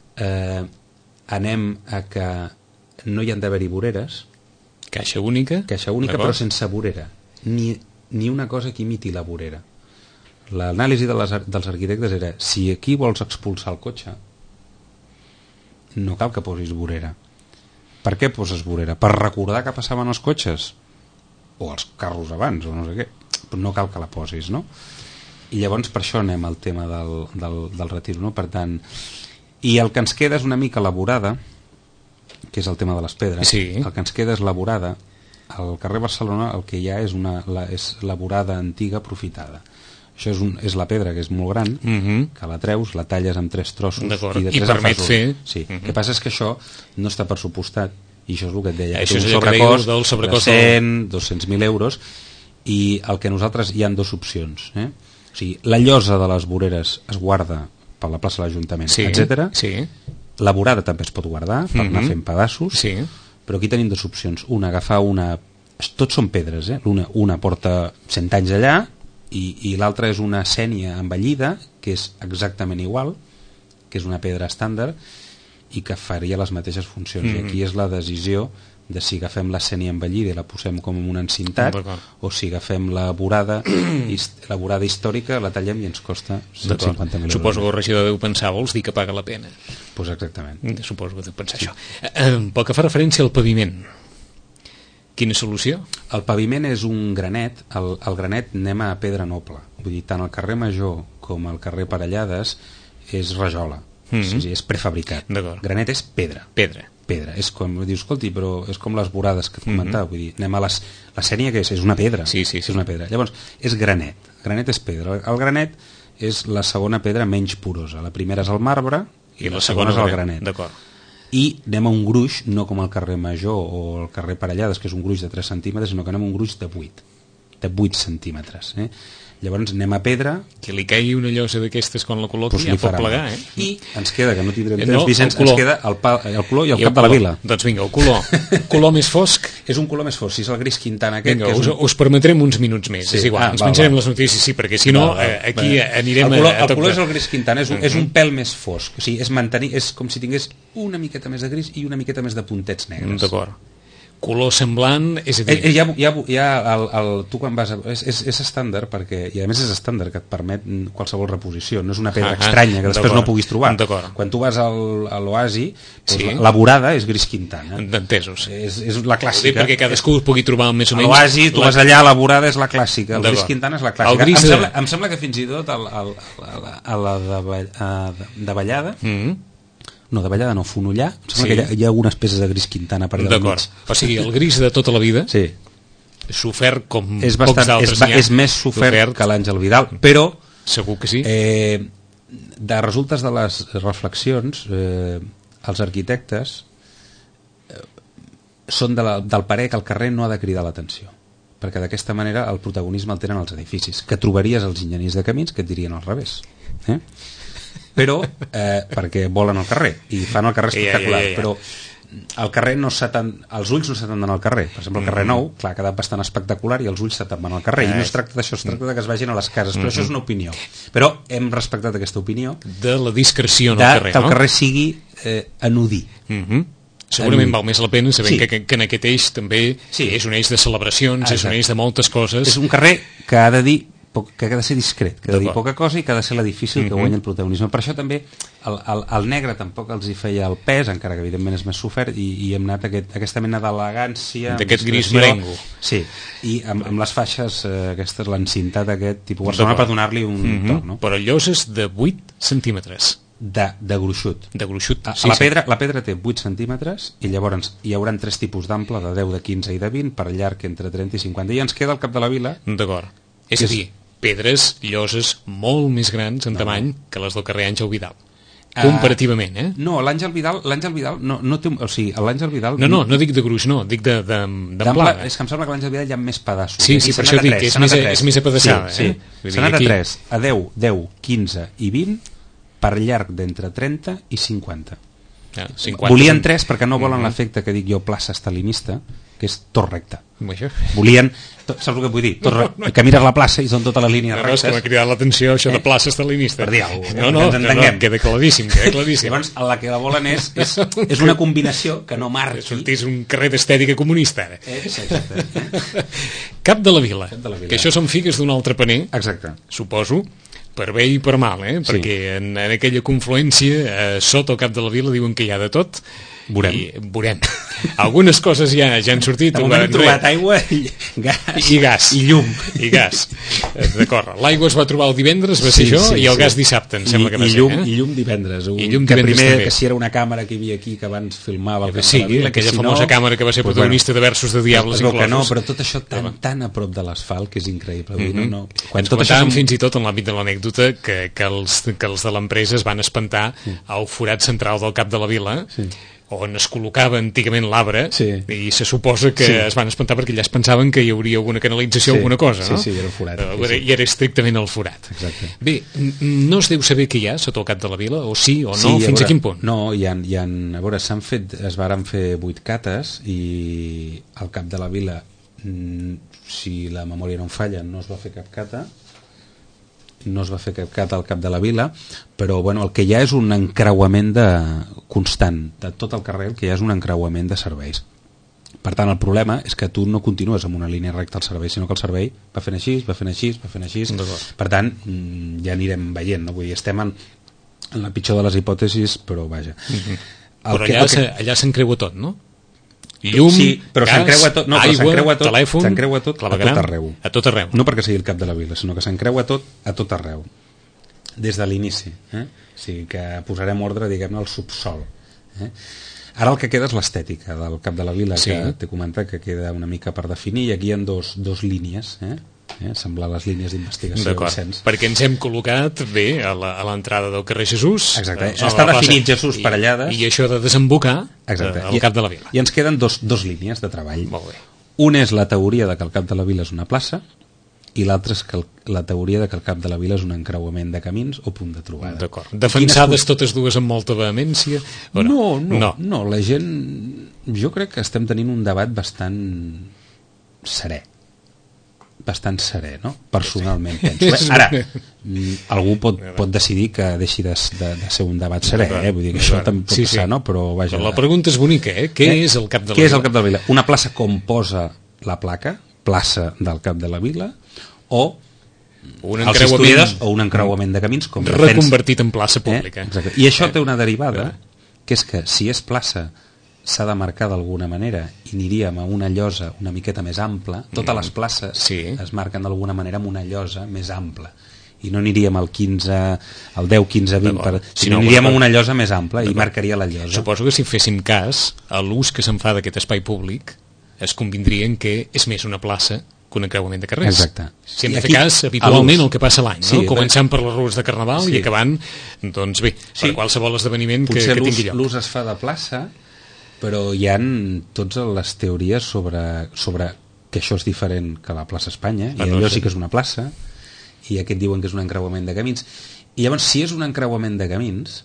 anem a que no hi han d'haver-hi voreres, caixa única però sense vorera, ni una cosa que imiti la vorera. L'anàlisi dels arquitectes era, si aquí vols expulsar el cotxe no cal que posis vorera. Per què poses vorera? Per recordar que passaven els cotxes o els carros abans o no sé què, però no cal que la posis, no? I llavors per això anem al tema del retir, no? Per tant, i el que ens queda és una mica la vorada, que és el tema de les pedres. El que ens queda és la vorada. Al carrer Barcelona el que hi ha és la vorada antiga aprofitada. Això és la pedra, que és molt gran, que la treus, la talles amb 3 trossos i permet fer... El que passa és que això no està pressupostat, i això és el que et deia, això és un sobrecost de 100-200.000 euros, i el que nosaltres hi han 2 opcions. O sigui, la llosa de les voreres es guarda per la plaça de l'Ajuntament, etc. La vorada també es pot guardar per anar fent pedaços, però aquí tenim 2 opcions. Una, agafar una... Tots són pedres, una porta 100 anys allà, i l'altra és una sènia envellida, que és exactament igual, que és una pedra estàndard i que faria les mateixes funcions. I aquí és la decisió de si agafem la sènia envellida i la posem com un encintat, o si agafem la vorada històrica, la tallem i ens costa 150.000 euros. Suposo que el regidor deu pensar, vols dir que paga la pena? Pues exactament. Suposo que deu pensar això. Pel que fa referència al paviment, quina solució? El paviment és un granet. El granet anem a pedra noble. Vull dir, tant el carrer Major com el carrer Parellades és rajola. És prefabricat. Granet és pedra. És com, dius, escolti, però és com les vorades que et comentava. Vull dir, anem a la sènia, que és una pedra. És una pedra. Llavors, és granet. Granet és pedra. El granet és la segona pedra menys porosa. La primera és el marbre i la segona és el granet. D'acord. I anem a un gruix, no com el carrer Major o el carrer Parellades, que és un gruix de 3 centímetres, sinó que anem a un gruix de 8 centímetres. Llavors anem a pedra... Que li caigui una llosa d'aquestes quan la col·loqui, ja pot plegar, I ens queda, que no tindrem temps, Vicenç, ens queda el color i el cap de la vila. Doncs vinga, el color. Color més fosc? És un color més fosc, si és el gris Quintana aquest... Vinga, us permetrem uns minuts més, és igual, ens menjarem les notícies, perquè si no, aquí anirem a... El color és el gris Quintana, és un pèl més fosc, o sigui, és com si tingués una miqueta més de gris i una miqueta més de puntets negres. D'acord. Color semblant, és a dir... Tu quan vas... És estàndard, perquè, i a més és estàndard, que et permet qualsevol reposició, no és una pedra estranya que després no puguis trobar. Quan tu vas a l'Oasi, la vorada és gris Quintana. Entesos. És la clàssica. Perquè cadascú pugui trobar més o menys... A l'Oasi, tu vas allà, la vorada és la clàssica, el gris Quintana és la clàssica. Em sembla que fins i tot a la de Vallada... No, de Vallada no, Fonollar. Em sembla que hi ha algunes peces de gris Quintana per allà al mig. O sigui, el gris de tota la vida sofert com pocs d'altres n'hi ha. És més sofert que l'Àngel Vidal, però... Segur que sí. De resultes de les reflexions, els arquitectes són del parer que el carrer no ha de cridar l'atenció, perquè d'aquesta manera el protagonisme el tenen els edificis, que trobaries els enginyers de camins que et dirien al revés. Però perquè volen el carrer i fan el carrer espectacular, però el carrer els ulls no s'atenden al carrer. Per exemple, el carrer Nou, clar, ha quedat bastant espectacular i els ulls s'atenden al carrer, i no es tracta d'això, es tracta que es vagin a les cases, però això és una opinió. Però hem respectat aquesta opinió de la discreció en el carrer, que el carrer sigui anodí. Segurament val més la pena sabent que en aquest eix també és un eix de celebracions, és un eix de moltes coses. És un carrer que ha de dir que ha de ser discret, que ha de dir poca cosa i que ha de ser l'edifici que guanya el protagonisme. Per això també el negre tampoc els hi feia el pes, encara que evidentment és més sofert, i hem anat aquesta mena d'elegància, d'aquest gris merengo. Sí, i amb les faixes aquestes, l'encintat aquest tipus Barcelona, per donar-li un toc, no? Però lloses de 8 centímetres de gruixut. La pedra té 8 centímetres i llavors hi haurà 3 tipus d'ample, de 10, de 15 i de 20, per llarg entre 30 i 50, i ens queda el cap de la vila. D'acord. És a dir, pedres, lloses molt més grans en tamany que les del carrer Àngel Vidal. Comparativament, No, l'Àngel Vidal no té... O sigui, l'Àngel Vidal... No dic de gruix, no, dic d'amplada. És que em sembla que l'Àngel Vidal hi ha més pedaços. Sí, per això dic que és més apedaçada. S'ha anat a 3, a 10, 15 i 20, per llarg d'entre 30 i 50. 50 volien 3 perquè no volen l'efecte que dic jo plaça estalinista, que és tot recte. Això. Volien, saps el que vull dir? Que mires la plaça i són totes les línies rectes. És que m'ha cridat l'atenció això de plaça estalinista. Per dir alguna cosa. No, queda claríssim. Llavors, la que la volen és una combinació que no marqui. Sortís un carrer d'estètica comunista. Exacte. Cap de la Vila. Que això són figues d'un altre paner. Exacte. Suposo, per bé i per mal, perquè en aquella confluència, sota el Cap de la Vila diuen que hi ha de tot. Veurem. Algunes coses ja han sortit. De moment hem trobat aigua i gas. I llum. I gas. D'acord. L'aigua es va trobar el divendres, va ser això, i el gas dissabte, em sembla que va ser. I llum divendres. Que si era una càmera que hi havia aquí que abans filmava el Cap de la Vila. Aquella famosa càmera que va ser protagonista de Versos de Diables inclosos. Però tot això tan a prop de l'asfalt que és increïble. Ens comentàvem fins i tot en l'àmbit de l'anècdota que els de l'empresa es van espantar al forat central del Cap de la Vila, on es col·locava antigament l'arbre, i se suposa que es van espantar perquè allà es pensaven que hi hauria alguna canalització o alguna cosa, no? Sí, era el forat. I era estrictament el forat. Exacte. Bé, no es deu saber què hi ha sota el Cap de la Vila, o sí o no, fins a quin punt? No, a veure, es varen fer 8 cates i al Cap de la Vila, si la memòria no em falla, no es va fer cap cata, al Cap de la Vila, però bueno, el que hi ha és un encreuament constant de tot el carrer, el que hi ha és un encreuament de serveis. Per tant, el problema és que tu no continues amb una línia recta al servei, sinó que el servei va fent així. Per tant, ja anirem veient, no? Vull dir, estem en la pitjor de les hipòtesis, però vaja. Però allà s'encreua tot, no? Llum, però gas, aigua, telèfon, s'encreua tot a tot arreu. A tot arreu. No perquè sigui el Cap de la Vila, sinó que s'encreua tot a tot arreu. Des de l'inici. O sigui que posarem ordre, diguem-ne, al subsol. Ara el que queda és l'estètica del Cap de la Vila, que t'he comentat que queda una mica per definir, i aquí hi ha dos línies, semblar les línies d'investigació de Vicenç. Perquè ens hem col·locat bé a l'entrada del carrer Jesús. Exacte, està definit Jesús per allà. I això de desembocar al Cap de la Vila. I ens queden dos línies de treball. Molt bé. Una és la teoria de que el Cap de la Vila és una plaça, i l'altra és que la teoria de que el Cap de la Vila és un encreuament de camins o punt de trobada. D'acord. Defensades totes dues amb molta vehemència? No, la gent... Jo crec que estem tenint un debat bastant serè, no? Personalment penso. Ara, algú pot decidir que deixi de ser un debat serè, vull dir que això també pot passar, no? Però vaja. La pregunta és bonica, Què és el Cap de la Vila? Què és el Cap de la Vila? Una plaça com posa la placa, plaça del Cap de la Vila, o els historiadors, o un encreuament de camins com reconvertit en plaça pública. I això té una derivada, que és que si és plaça s'ha de marcar d'alguna manera i aniríem a una llosa una miqueta més ampla. Totes les places es marquen d'alguna manera amb una llosa més ampla i no aniríem al 15, al 10, 15, 20 sinó aniríem a una llosa més ampla i marcaria la llosa. Suposo que si féssim cas a l'ús que se'n fa d'aquest espai públic es convindrien que és més una plaça que un encreuament de carrers. Exacte. Si hem de fer cas habitualment el que passa l'any, començant per les rues de Carnaval i acabant, doncs bé, per qualsevol esdeveniment que tingui lloc. L'ús es fa de plaça, però hi ha totes les teories sobre que això és diferent que la plaça Espanya, i allò sí que és una plaça, i aquest diuen que és un encreuament de camins. I llavors, si és un encreuament de camins,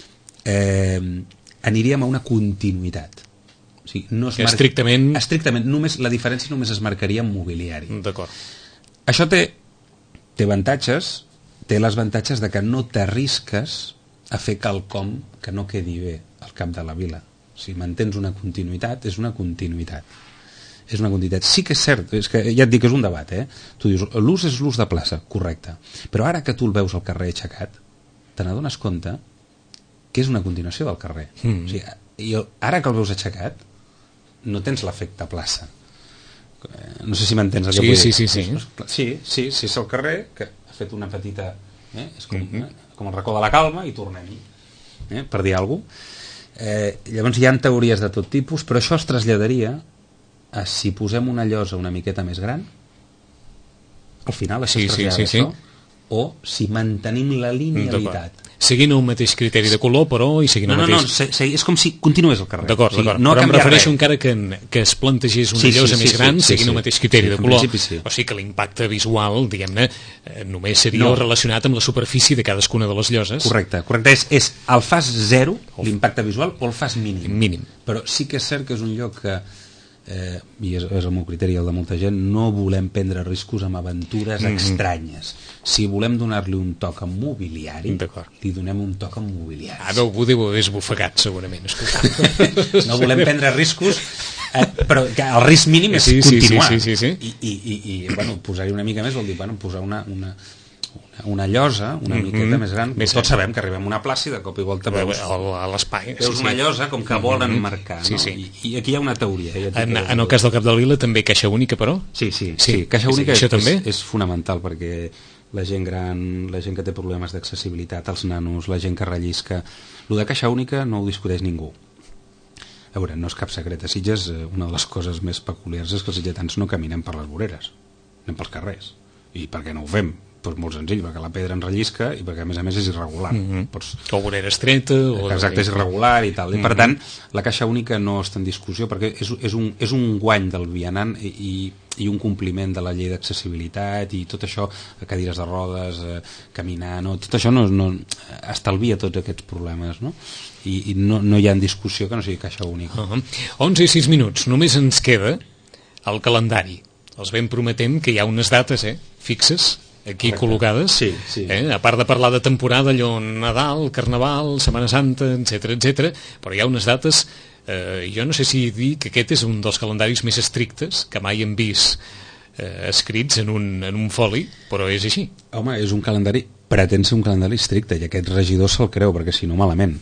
aniríem a una continuïtat. O sigui, no estrictament, la diferència només es marcaria en mobiliari. D'acord. Això té avantatges, té les avantatges de que no t'arrisques a fer quelcom que no quedi bé al Cap de la Vila. Si mantens una continuïtat, és una continuïtat. Sí que és cert, és que ja et dic que és un debat, Tu dius, l'ús és l'ús de plaça, correcte. Però ara que tu el veus al carrer aixecat, te n'adones compte que és una continuació del carrer. O sigui, ara que el veus aixecat, no tens l'efecte plaça. No sé si m'entens el que vull dir. Sí, és el carrer que ha fet una petita... És com el racó de la Calma i tornem-hi, per dir alguna cosa. Llavors hi ha teories de tot tipus, però això es traslladaria a si posem una llosa una miqueta més gran, al final això es trasllada això, o si mantenim la linealitat. seguint el mateix criteri de color, però, i seguint el mateix... No, és com si continués el carrer. D'acord, no però em refereixo encara que es plantegés una llosa més gran, seguint el mateix criteri de color, o sigui que l'impacte visual, diguem-ne, només seria relacionat amb la superfície de cadascuna de les lloses. Correcte, és el fas zero, l'impacte visual, o el fas mínim. Però sí que és cert que és un lloc que, i és el meu criteri el de molta gent, no volem prendre riscos amb aventures estranyes. Si volem donar-li un toc amb mobiliari, li donem un toc amb mobiliari. Ara ho deu haver esbufegat, segurament, escoltant. No volem prendre riscos, però el risc mínim és continuar. I bueno, posar-hi una mica més vol dir posar una llosa una miqueta més gran. Tots sabem que arribem a una plaça i de cop i volta veus a l'espai. Veus una llosa com que volen marcar. I aquí hi ha una teoria. En el cas del Cap de la Vila també caixa única, però? Sí, caixa única és fonamental perquè la gent gran, la gent que té problemes d'accessibilitat, els nanos, la gent que rellisca, el de caixa única no ho discuteix ningú. A veure, no és cap secret. A Sitges una de les coses més peculiars és que els sitgetans no caminem per les voreres, anem pels carrers. I per què no ho fem? Doncs molt senzill, perquè la pedra ens rellisca i perquè a més és irregular. O vorera estreta. Exacte, és irregular i tal. I per tant, la caixa única no està en discussió perquè és un guany del vianant i un compliment de la llei d'accessibilitat i tot això, cadires de rodes, caminar, tot això no estalvia tots aquests problemes, no? I no hi ha discussió que no sigui caixa única. 11 i 6 minuts, només ens queda el calendari. Els ben prometem que hi ha unes dates fixes aquí col·locades, a part de parlar de temporada, allò Nadal, Carnaval, Setmana Santa, etc, però hi ha unes dates, jo no sé si dir que aquest és un dels calendaris més estrictes que mai hem vist escrits en un foli, però és així. Home, és un calendari, pretén ser un calendari estricte, i aquest regidor se'l creu, perquè si no malament.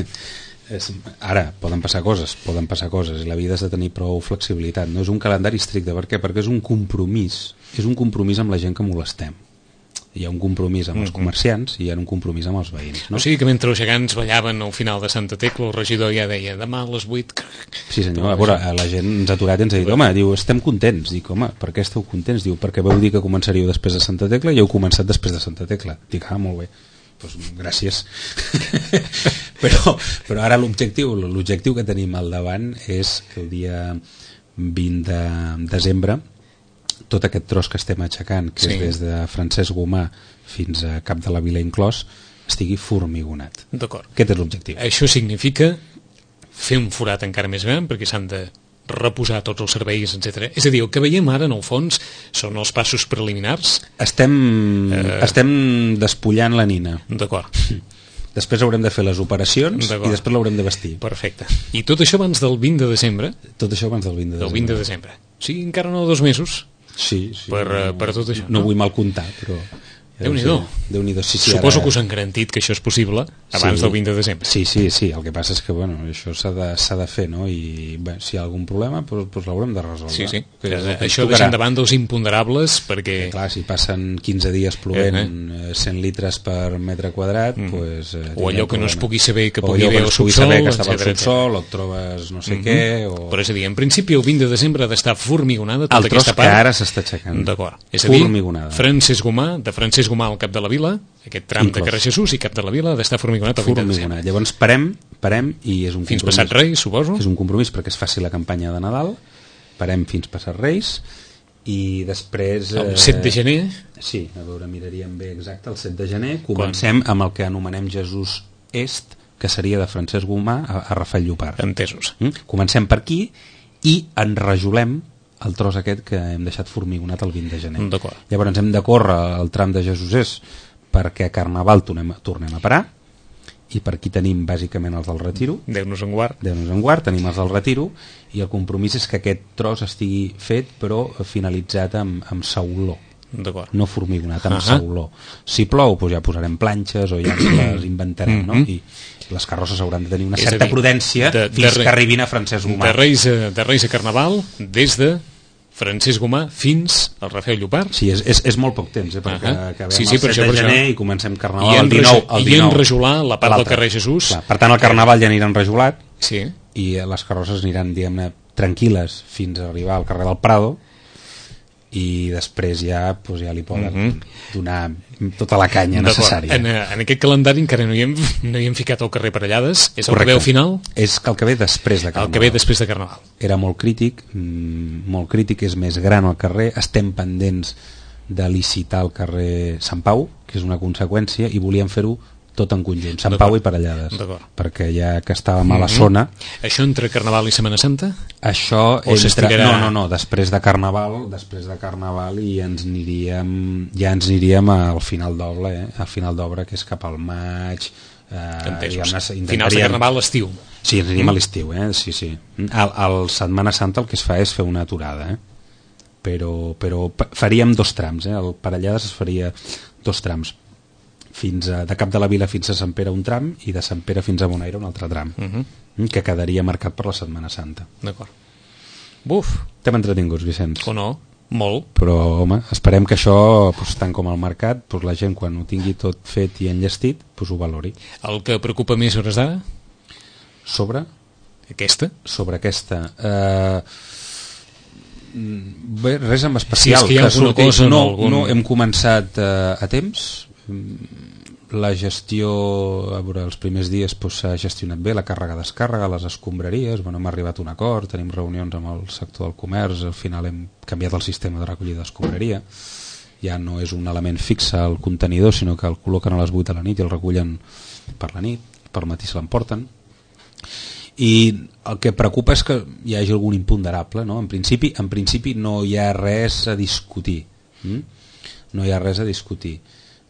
Ara, poden passar coses, i la vida has de tenir prou flexibilitat. No és un calendari estricte, per què? Perquè és un compromís amb la gent que molestem. Hi ha un compromís amb els comerciants i hi ha un compromís amb els veïns, no? O sigui que mentre els gegants ballaven al final de Santa Tecla, el regidor ja deia demà a les 8... Sí senyor, a veure, la gent ens ha aturat i ens ha dit, home, diu, estem contents. Dic, home, per què esteu contents? Diu, perquè veu dir que començaríeu després de Santa Tecla i heu començat després de Santa Tecla. Dic, molt bé, doncs gràcies. però ara l'objectiu que tenim al davant és que el dia 20 de desembre tot aquest tros que estem aixecant, que és des de Francesc Gomà fins a Cap de la Vila inclòs, estigui formigonat. D'acord. Aquest és l'objectiu. Això significa fer un forat encara més gran perquè s'han de reposar tots els serveis, etc. És a dir, el que veiem ara en el fons són els passos preliminars. Estem despullant la nina. D'acord. Després haurem de fer les operacions i després l'haurem de vestir. Perfecte. I tot això abans del 20 de desembre? Tot això abans del 20 de desembre. Del 20 de desembre. O sigui, encara no 2 mesos. Sí. Per tot això. No vull mal comptar, però... Déu-n'hi-do. Suposo que us han garantit que això és possible abans del 20 de desembre. Sí, el que passa és que això s'ha de fer, no? I si hi ha algun problema doncs l'haurem de resoldre. Sí. Això deixant de banda els imponderables perquè... Clar, si passen 15 dies plovent 100 litres per metre quadrat o allò que no es pugui saber que pugui haver al subsol, que estava al subsol, o et trobes no sé què... Però és a dir, en principi el 20 de desembre ha d'estar formigonada tota aquesta part. El tros que ara s'està aixecant. D'acord. És a dir, Francesc Gomà al Cap de la Vila, aquest tram de carrer Jesús i Cap de la Vila ha d'estar formigonat el 20 de desembre. Llavors parem i és un compromís. Fins passat Reis, suposo. És un compromís perquè es faci la campanya de Nadal, parem fins passat Reis i després... El 7 de gener. Sí, a veure, miraríem bé exacte, el 7 de gener comencem amb el que anomenem Jesús Est, que seria de Francesc Gomà a Rafael Llopart. Entesos. Comencem per aquí i enrajolem el tros aquest que hem deixat formigonat el 20 de gener. Llavors hem de córrer el tram de Jesús perquè a Carnaval tornem a parar i per aquí tenim bàsicament els del Retiro. Déu-nos en guard. Tenim els del Retiro i el compromís és que aquest tros estigui fet però finalitzat amb sauló. No formigonat, amb sauló. Si plou, doncs ja posarem planxes o ja les inventarem, no? I les carrosses hauran de tenir una certa prudència fins que arribin a Francesc Gomà. De Reis a Carnaval, des de Francesc Gomà fins al Rafael Llopart. Sí, és molt poc temps, perquè acabem el 7 de gener i comencem Carnaval el 19. I enrajolar la part del carrer Jesús. Per tant, el Carnaval ja anirà enrajolat i les carrosses aniran, diguem-ne, tranquil·les fins a arribar al carrer del Prado i després ja li poden donar tota la canya necessària. En aquest calendari encara no hi hem ficat al carrer Parellades. És el que ve al final? És el que ve després de Carnaval. El que ve després de Carnaval. Era molt crític, és més gran al carrer, estem pendents de licitar el carrer Sant Pau, que és una conseqüència, i volíem fer-ho tot en conjunt, Sant Pau i Parellades, perquè ja que estàvem a la zona. Això entre Carnaval i Setmana Santa? Això no, després de Carnaval i ens aniríem al final d'obra, al final d'obra, que és cap al maig. Finals de Carnaval, l'estiu. Sí, ens aniríem a l'estiu, sí. Al Setmana Santa el que es fa és fer una aturada, però faríem 2 trams, el Parellades es faria 2 trams, de Cap de la Vila fins a Sant Pere un tram i de Sant Pere fins a Bonaire un altre tram, que quedaria marcat per la Setmana Santa. D'acord. Buf! T'hem entretinguts, Vicenç. O no? Molt. Però, home, esperem que això, tant com al mercat, la gent quan ho tingui tot fet i enllestit, ho valori. El que preocupa més hores d'ara? Sobre? Aquesta? Sobre aquesta... Bé, res en especial. Si és que hi ha alguna cosa... No, hem començat a temps. La gestió, a veure, els primers dies s'ha gestionat bé, la càrrega-descàrrega, les escombraries, hem arribat a un acord, tenim reunions amb el sector del comerç, al final hem canviat el sistema de recollida d'escombraria, ja no és un element fixe al contenidor, sinó que el col·loquen a les 8 de la nit i el recullen per la nit, per matí se l'emporten. I el que preocupa és que hi hagi algun imponderable, no? En principi no hi ha res a discutir. No hi ha res a discutir.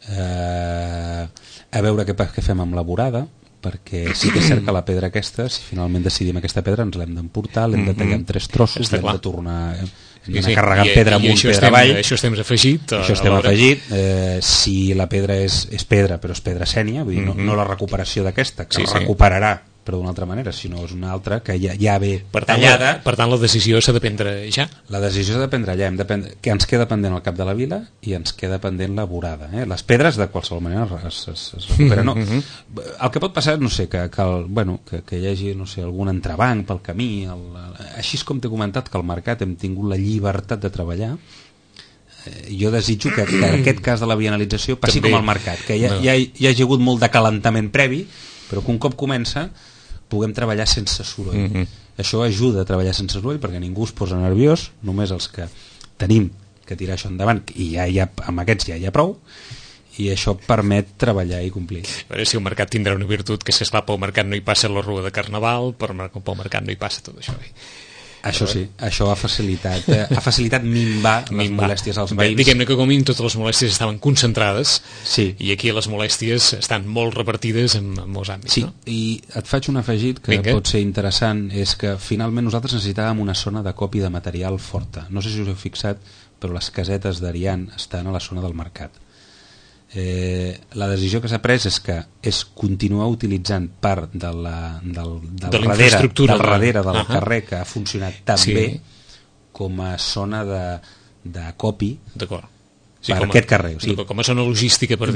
A veure què fem amb la vorada, perquè sí que és cert que la pedra aquesta, si finalment decidim aquesta pedra, ens l'hem d'emportar, l'hem de tallar en 3 trossos, l'hem de tornar... Hem d'anar carregant pedra amunt, pedra avall. Això estem afegit. Si la pedra és pedra, però és pedra sènia, vull dir, no la recuperació d'aquesta, que recuperarà, però d'una altra manera, sinó és una altra que ja ve tallada. Per tant, la decisió s'ha de prendre ja? La decisió s'ha de prendre ja. Que ens queda pendent el Cap de la Vila i ens queda pendent la vorada. Les pedres, de qualsevol manera, es recuperen. El que pot passar, no sé, que hi hagi algun entrebanc pel camí. Així com t'he comentat que al mercat hem tingut la llibertat de treballar, jo desitjo que en aquest cas de la bienalització passi com al mercat, que hi hagi hagut molt de calentament previ, però que un cop comença puguem treballar sense soroll. Això ajuda a treballar sense soroll perquè ningú es posa nerviós, només els que tenim que tirar això endavant, i amb aquests ja hi ha prou, i això permet treballar i complir. A veure si el mercat tindrà una virtut, que és que esclar, pel mercat no hi passa la rua de Carnaval, pel mercat no hi passa tot això. Això sí, això ha facilitat minvar les molèsties als veïns. Diguem-ne que com a mínim totes les molèsties estaven concentrades, sí. I aquí les molèsties estan molt repartides en molts àmbits. Sí, no? I et faig un afegit que pot ser interessant, és que finalment nosaltres necessitàvem una zona d'acopia de material forta. No sé si us heu fixat, però les casetes d'Ariany estan a la zona del mercat. La decisió que s'ha pres és que continuar utilitzant part del darrere del carrer que ha funcionat tan bé com a zona d'acopi per aquest carrer, com a zona logística de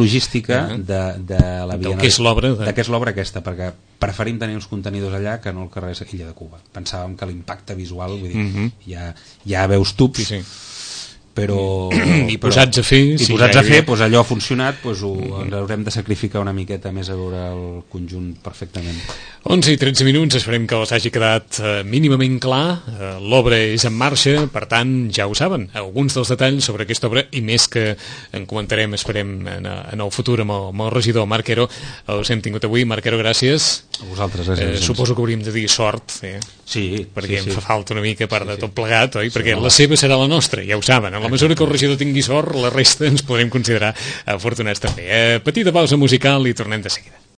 la via, que és l'obra aquesta, perquè preferim tenir els contenidors allà que no al carrer Illa de Cuba. Pensàvem que l'impacte visual, vull dir, ja veus tubs, però i posats a fer, doncs allò ha funcionat, ens haurem de sacrificar una miqueta més a veure el conjunt perfectament. 11 i 13 minuts, esperem que us hagi quedat mínimament clar. L'obra és en marxa, per tant ja ho saben, alguns dels detalls sobre aquesta obra i més que en comentarem, esperem en el futur amb el regidor Marc Quero. Els hem tingut avui. Marc Quero, gràcies. A vosaltres, gràcies. Suposo que hauríem de dir sort, sí, perquè em fa falta una mica part de tot plegat, oi? Perquè la seva serà la nostra, ja ho saben. En la mesura que el regidor tingui sort, la resta ens podem considerar afortunats també. Petita pausa musical i tornem de seguida.